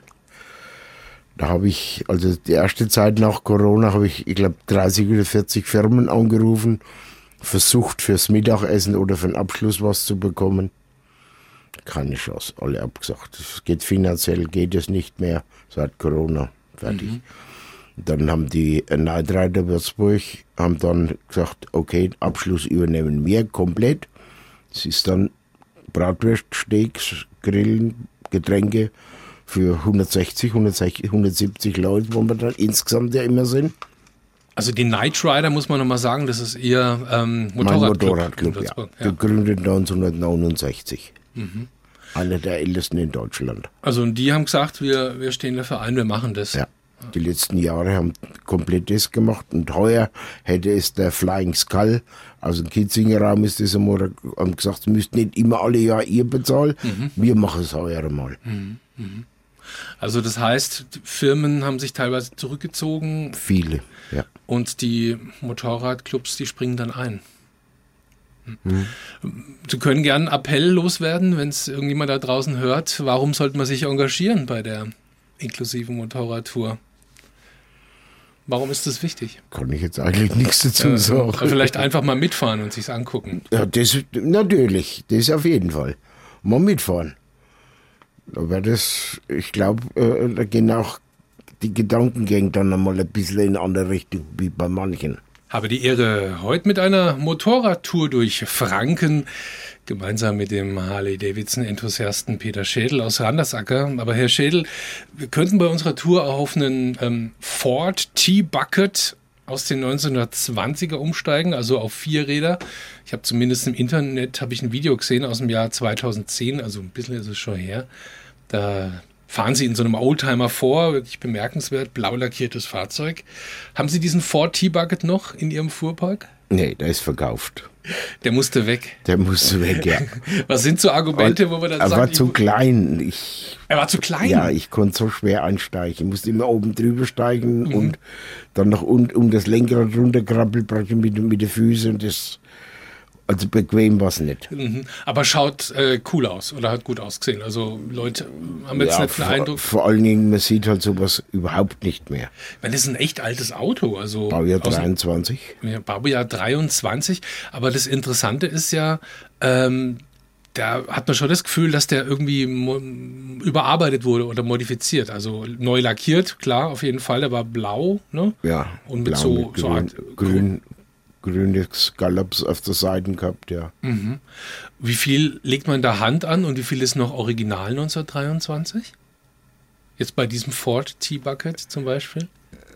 Da habe ich, also die erste Zeit nach Corona, habe ich, ich glaube, dreißig oder vierzig Firmen angerufen, versucht fürs Mittagessen oder für den Abschluss was zu bekommen. Keine Chance, alle abgesagt. Es geht finanziell, geht es nicht mehr seit Corona. Fertig. Mhm. Dann haben die Neidreiter Würzburg haben dann gesagt, okay, Abschluss übernehmen wir komplett. Es ist dann Bratwurst, Steaks, Grillen, Getränke für hundertsechzig, hundertsiebzig Leute, wo wir dann insgesamt ja immer sind. Also die Night Rider, muss man nochmal sagen, das ist Ihr ähm, Motorradclub. Mein Motorradclub, ja. ja. Gegründet neunzehnhundertneunundsechzig. Mhm. Einer der ältesten in Deutschland. Also und die haben gesagt, wir, wir stehen dafür ein, wir machen das. Ja, die letzten Jahre haben komplett das gemacht und heuer hätte es der Flying Skull, also im Kitzinger Raum ist das einmal, haben gesagt, sie müssten nicht immer alle Jahr ihr bezahlen, mhm. wir machen es heuer einmal. Mhm. Mhm. Also das heißt, die Firmen haben sich teilweise zurückgezogen. Viele, ja. Und die Motorradclubs, die springen dann ein. Hm. Sie können gerne einen Appell loswerden, wenn es irgendjemand da draußen hört. Warum sollte man sich engagieren bei der inklusiven Motorradtour? Warum ist das wichtig? Kann ich jetzt eigentlich nichts dazu äh, sagen. Vielleicht einfach mal mitfahren und sich's angucken. Ja, das natürlich, das auf jeden Fall. Mal mitfahren. Da wäre das, ich glaube, äh, da gehen auch die Gedankengänge dann einmal ein bisschen in eine andere Richtung, wie bei manchen. Habe die Ehre, heute mit einer Motorradtour durch Franken, gemeinsam mit dem Harley-Davidson-Enthusiasten Peter Schädel aus Randersacker. Aber Herr Schädel, wir könnten bei unserer Tour auch auf einen ähm, Ford T-Bucket aus den neunzehnhundertzwanziger umsteigen, also auf vier Räder. Ich habe zumindest im Internet habe ich ein Video gesehen aus dem Jahr zweitausendzehn, also ein bisschen ist es schon her. Da fahren Sie in so einem Oldtimer vor, wirklich bemerkenswert, blau lackiertes Fahrzeug. Haben Sie diesen Ford T-Bucket noch in Ihrem Fuhrpark? Nee, der ist verkauft. Der musste weg. Der musste weg, ja. Was sind so Argumente, wo man dann er sagt... Er war zu ich, klein. Ich, er war zu klein? Ja, ich konnte so schwer einsteigen. Ich musste immer oben drüber steigen mhm. und dann noch um, um das Lenkrad runterkrabbeln, praktisch mit, mit den Füßen. Und das, also bequem war es nicht. Mhm. Aber schaut äh, cool aus oder hat gut ausgesehen. Also Leute haben jetzt ja, nicht den vor, Eindruck... Vor allen Dingen, man sieht halt sowas überhaupt nicht mehr. Weil das ist ein echt altes Auto. Also Baujahr dreiundzwanzig. Ja, Baujahr dreiundzwanzig. Aber das Interessante ist ja, ähm, da hat man schon das Gefühl, dass der irgendwie mo- überarbeitet wurde oder modifiziert. Also neu lackiert, klar, auf jeden Fall. Der war blau, ne? Ja, und mit blau so, mit so grün, Art, grün, grüne Scallops auf der Seite gehabt, ja. Mhm. Wie viel legt man da Hand an und wie viel ist noch original neunzehnhundertdreiundzwanzig? Jetzt bei diesem Ford T-Bucket zum Beispiel?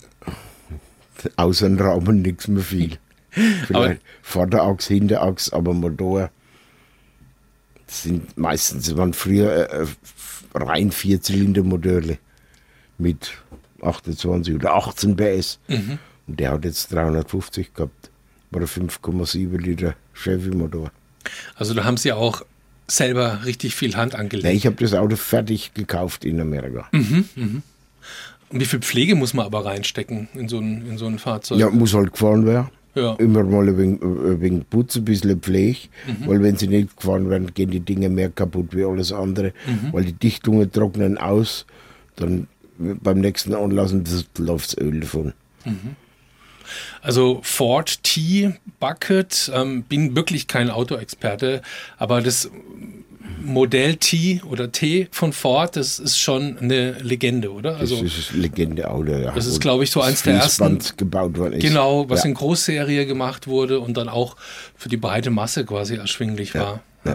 Außenraum nichts mehr viel. Vielleicht Vorderachs, Hinterachs, aber Motor sind meistens, waren früher äh, rein Vierzylinder-Modelle mit achtundzwanzig oder achtzehn P S. Mhm. Und der hat jetzt dreihundertfünfzig gehabt. War ein fünf Komma sieben Liter Chevy-Motor. Also da haben Sie auch selber richtig viel Hand angelegt. Ja, ich habe das Auto fertig gekauft in Amerika. Mhm, mhm. Und wie viel Pflege muss man aber reinstecken in so ein, in so ein Fahrzeug? Ja, muss halt gefahren werden. Ja. Immer mal ein wenig, ein wenig putzen, ein bisschen Pflege. Mhm. Weil wenn sie nicht gefahren werden, gehen die Dinge mehr kaputt wie alles andere. Mhm. Weil die Dichtungen trocknen aus. Dann beim nächsten Anlassen läuft das Öl davon. Mhm. Also Ford T-Bucket, ähm, bin wirklich kein Autoexperte, aber das Modell T oder T von Ford, das ist schon eine Legende, oder? Also, das ist eine Legende-Auto, ja. Das ist, glaube ich, so eins der ersten, gebaut worden ist. Genau, was ja. in Großserie gemacht wurde und dann auch für die breite Masse quasi erschwinglich ja. war. Ja.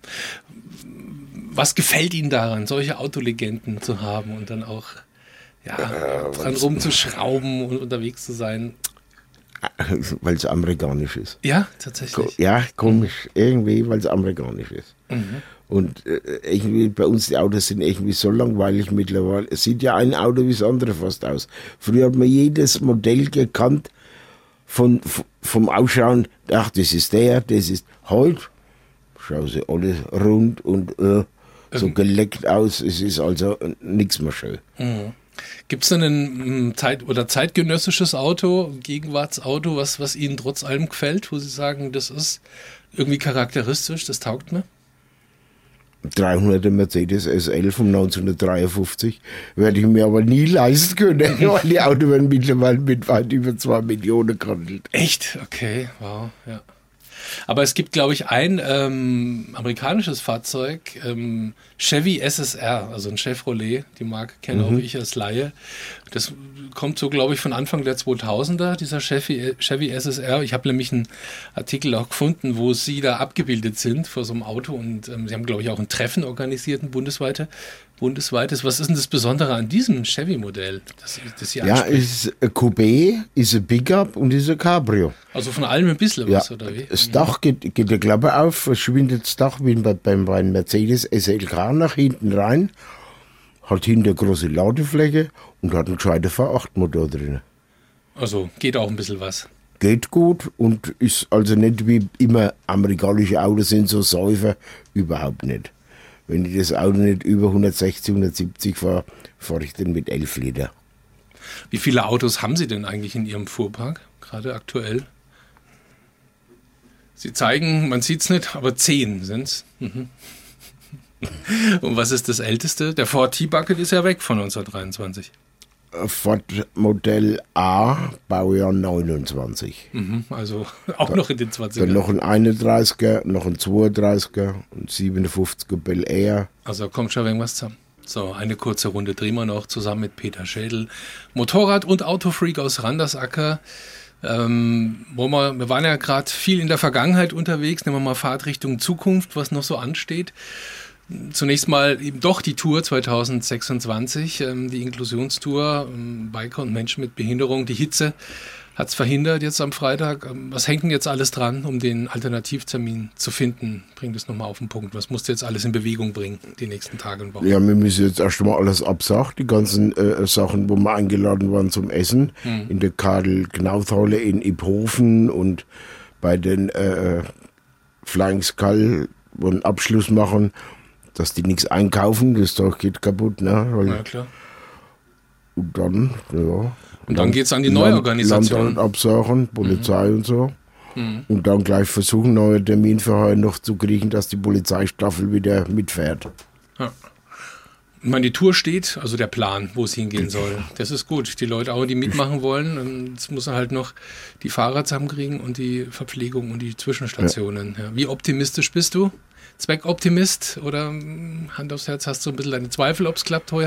Was gefällt Ihnen daran, solche Autolegenden zu haben und dann auch ja, äh, dran rumzuschrauben und unterwegs zu sein? Weil es amerikanisch ist. Ja, tatsächlich. Ja, komisch. Mhm. Irgendwie, weil es amerikanisch ist. Mhm. Und äh, irgendwie bei uns die Autos sind irgendwie so langweilig mittlerweile. Es sieht ja ein Auto wie das andere fast aus. Früher hat man jedes Modell gekannt von, vom Ausschauen. Ach, das ist der, das ist heute. Schauen sie alle rund und äh, so mhm. geleckt aus. Es ist also nichts mehr schön. Mhm. Gibt es denn ein Zeit- oder zeitgenössisches Auto, Gegenwartsauto, was, was Ihnen trotz allem gefällt, wo Sie sagen, das ist irgendwie charakteristisch, das taugt mir? dreihunderter Mercedes S L von neunzehnhundertdreiundfünfzig werde ich mir aber nie leisten können, weil die Autos werden mittlerweile mit weit über zwei Millionen gehandelt. Echt? Okay, wow, ja. Aber es gibt, glaube ich, ein ähm, amerikanisches Fahrzeug, ähm, Chevy S S R, also ein Chevrolet, die Marke kenne mhm. auch ich als Laie. Das kommt so, glaube ich, von Anfang der zweitausender, dieser Chevy, Chevy S S R. Ich habe nämlich einen Artikel auch gefunden, wo Sie da abgebildet sind vor so einem Auto und ähm, Sie haben, glaube ich, auch ein Treffen organisiert, ein bundesweite, bundesweites. Was ist denn das Besondere an diesem Chevy-Modell? Das, das Sie ja, es ist ein Coupé, ist ein Pickup und ist ein Cabrio. Also von allem ein bisschen was, ja, oder wie? Das Dach geht, geht die Klappe auf, verschwindet das Dach wie bei, beim, beim Mercedes S L K nach hinten rein, hat hinter eine große Ladefläche und hat einen gescheiten V acht Motor drin. Also geht auch ein bisschen was. Geht gut und ist also nicht wie immer amerikanische Autos sind so Säufer, überhaupt nicht. wenn ich das Auto nicht über hundertsechzig, hundertsiebzig fahre, fahre ich dann mit elf Liter. Wie viele Autos haben Sie denn eigentlich in Ihrem Fuhrpark, gerade aktuell? Sie zeigen, man sieht es nicht, aber zehn sind es. Mhm. Und was ist das älteste? Der Ford T-Bucket ist ja weg von neunzehnhundertdreiundzwanzig. Ford Modell A, Baujahr neunundzwanzig. Mhm, also auch da, noch in den zwanzigern. Dann noch ein einunddreißiger, noch ein zweiunddreißiger, ein siebenundfünfziger Bel Air. Also kommt schon irgendwas zusammen. So, eine kurze Runde drehen wir noch zusammen mit Peter Schädel, Motorrad- und Autofreak aus Randersacker. Ähm, wo wir, wir waren ja gerade viel in der Vergangenheit unterwegs, nehmen wir mal Fahrt Richtung Zukunft, was noch so ansteht. Zunächst mal eben doch die Tour zweitausendsechsundzwanzig, ähm, die Inklusionstour, ähm, Biker und Menschen mit Behinderung. Die Hitze hat es verhindert jetzt am Freitag. Ähm, was hängt denn jetzt alles dran, um den Alternativtermin zu finden? Bring das nochmal auf den Punkt. Was musst du jetzt alles in Bewegung bringen, die nächsten Tage und Wochen? Ja, wir müssen jetzt erst mal alles absagen, die ganzen äh, Sachen, wo wir eingeladen waren zum Essen. Hm. In der Karl-Knauf-Halle in Iphofen und bei den äh, Flying Skull, wo einen Abschluss machen, dass die nichts einkaufen, das Zeug geht kaputt. Ne? Weil ja, klar. Und dann, ja. Und, und dann geht es an die Neuorganisation. Land absagen, Polizei mhm. und so. Mhm. Und dann gleich versuchen, einen neuen Termin für heute noch zu kriegen, dass die Polizeistaffel wieder mitfährt. Ja. Ich meine, die Tour steht, also der Plan, wo es hingehen soll. Das ist gut. Die Leute auch, die mitmachen wollen, jetzt muss er halt noch die Fahrer zusammenkriegen und die Verpflegung und die Zwischenstationen. Ja. Ja. Wie optimistisch bist du? Zweckoptimist oder Hand aufs Herz, hast du ein bisschen deine Zweifel, ob es klappt heuer?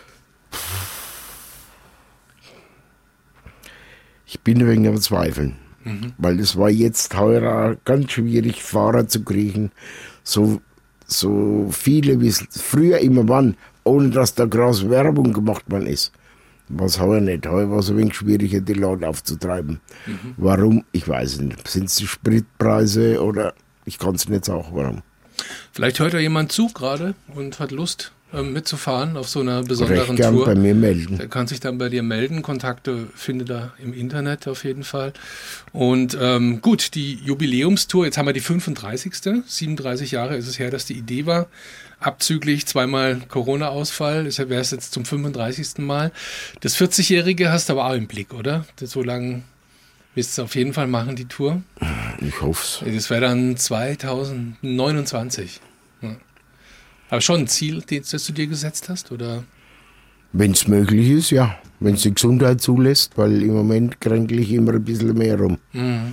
Ich bin ein wenig am Zweifeln, mhm. weil es war jetzt heuer ganz schwierig, Fahrer zu kriegen, so, so viele wie es früher immer waren, ohne dass da groß Werbung gemacht worden ist. Was heuer nicht. Heuer war es ein wenig schwieriger, die Leute aufzutreiben. Mhm. Warum? Ich weiß nicht. Sind es die Spritpreise oder ich kann es nicht sagen, warum. Vielleicht hört ja jemand zu gerade und hat Lust ähm, mitzufahren auf so einer besonderen Recht gern Tour. Bei mir melden. Der kann sich dann bei dir melden. Kontakte findet er im Internet auf jeden Fall. Und ähm, gut, die Jubiläumstour, jetzt haben wir die fünfunddreißigste siebenunddreißig Jahre ist es her, dass die Idee war. Abzüglich zweimal Corona-Ausfall, deshalb wäre es jetzt zum fünfunddreißigsten Mal. Das vierzigjährige hast du aber auch im Blick, oder? Das so lange willst du auf jeden Fall machen, die Tour? Ich hoffe es. Das wäre dann zweitausendneunundzwanzig. Ja. Aber schon ein Ziel, das du dir gesetzt hast, oder? Wenn es möglich ist, ja. Wenn es die Gesundheit zulässt, weil im Moment kränkle ich immer ein bisschen mehr rum. Mhm.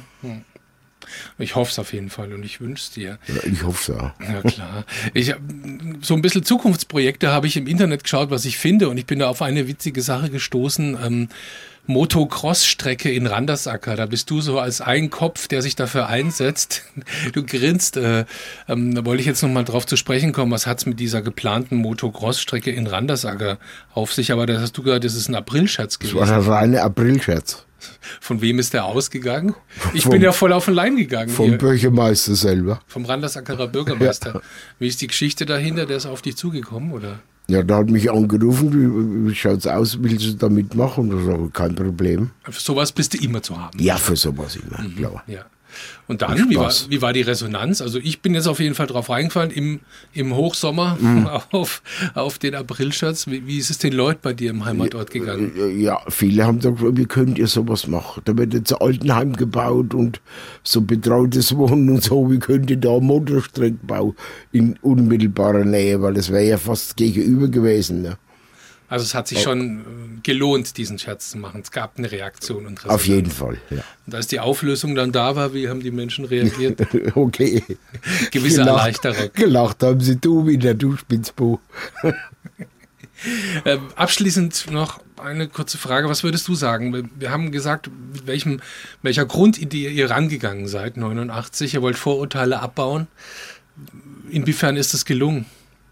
Ich hoffe es auf jeden Fall und ich wünsche es dir. Ja, ich hoffe es auch. Ja, klar. Ich, so ein bisschen Zukunftsprojekte habe ich im Internet geschaut, was ich finde, und ich bin da auf eine witzige Sache gestoßen. Ähm, Motocross-Strecke in Randersacker. Da bist du so als ein Kopf, der sich dafür einsetzt. Du grinst. Äh, ähm, da wollte ich jetzt nochmal drauf zu sprechen kommen. Was hat es mit dieser geplanten Motocross-Strecke in Randersacker auf sich? Aber das hast du gesagt, das ist ein Aprilscherz gewesen. Das war ein reiner Aprilscherz. Von wem ist der ausgegangen? Ich vom, bin ja voll auf den Leim gegangen. Vom hier. Bürgermeister selber. Vom Randersackerer Bürgermeister. Ja. Wie ist die Geschichte dahinter? Der ist auf dich zugekommen, oder? Ja, da hat mich angerufen, wie schaut es aus, willst du da mitmachen? Und ich sage, kein Problem. Für sowas bist du immer zu haben. Ja, für sowas immer, mhm, klar. Ja. Und dann, wie war, wie war die Resonanz? Also ich bin jetzt auf jeden Fall drauf reingefallen, im, im Hochsommer mhm. auf, auf den Aprilscherz. Wie, wie ist es den Leuten bei dir im Heimatort gegangen? Ja, viele haben gesagt, wie könnt ihr sowas machen? Da wird jetzt ein Altenheim gebaut und so betreutes Wohnen und so. Wie könnt ihr da Motorstrecke bauen in unmittelbarer Nähe? Weil das wäre ja fast gegenüber gewesen. Ne? Also es hat sich schon gelohnt, diesen Scherz zu machen. Es gab eine Reaktion und Resonanz. Auf jeden Fall, ja. Und als die Auflösung dann da war, wie haben die Menschen reagiert? Okay. Gewisse gelacht, Erleichterung. Gelacht haben sie, du wieder, du Spitzbo. äh, abschließend noch eine kurze Frage. Was würdest du sagen? Wir haben gesagt, mit welchem, welcher Grundidee ihr rangegangen seid, neunundachtzig. Ihr wollt Vorurteile abbauen. Inwiefern ist das gelungen?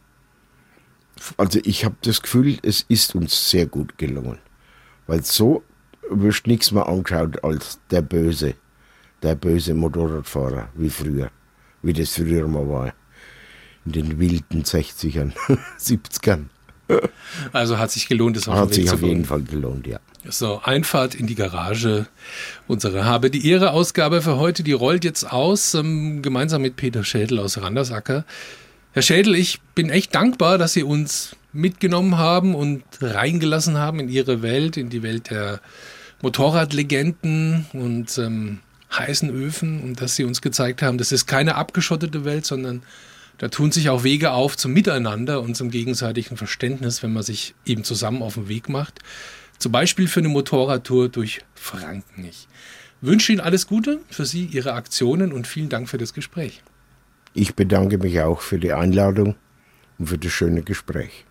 Also ich habe das Gefühl, es ist uns sehr gut gelungen. Weil so wirst du nichts mehr angeschaut als der Böse. Der böse Motorradfahrer, wie früher. Wie das früher mal war. In den wilden sechzigern, siebzigern. Also hat sich gelohnt, es auf den Hat Weg sich zu auf bringen. jeden Fall gelohnt, ja. So, Einfahrt in die Garage. Unsere Habe die Ehre Ausgabe für heute, die rollt jetzt aus, ähm, gemeinsam mit Peter Schädel aus Randersacker. Herr Schädel, ich bin echt dankbar, dass Sie uns mitgenommen haben und reingelassen haben in Ihre Welt, in die Welt der Motorradlegenden und ähm, heißen Öfen und dass Sie uns gezeigt haben, das ist keine abgeschottete Welt, sondern da tun sich auch Wege auf zum Miteinander und zum gegenseitigen Verständnis, wenn man sich eben zusammen auf den Weg macht. Zum Beispiel für eine Motorradtour durch Franken. Ich wünsche Ihnen alles Gute für Sie, Ihre Aktionen und vielen Dank für das Gespräch. Ich bedanke mich auch für die Einladung und für das schöne Gespräch.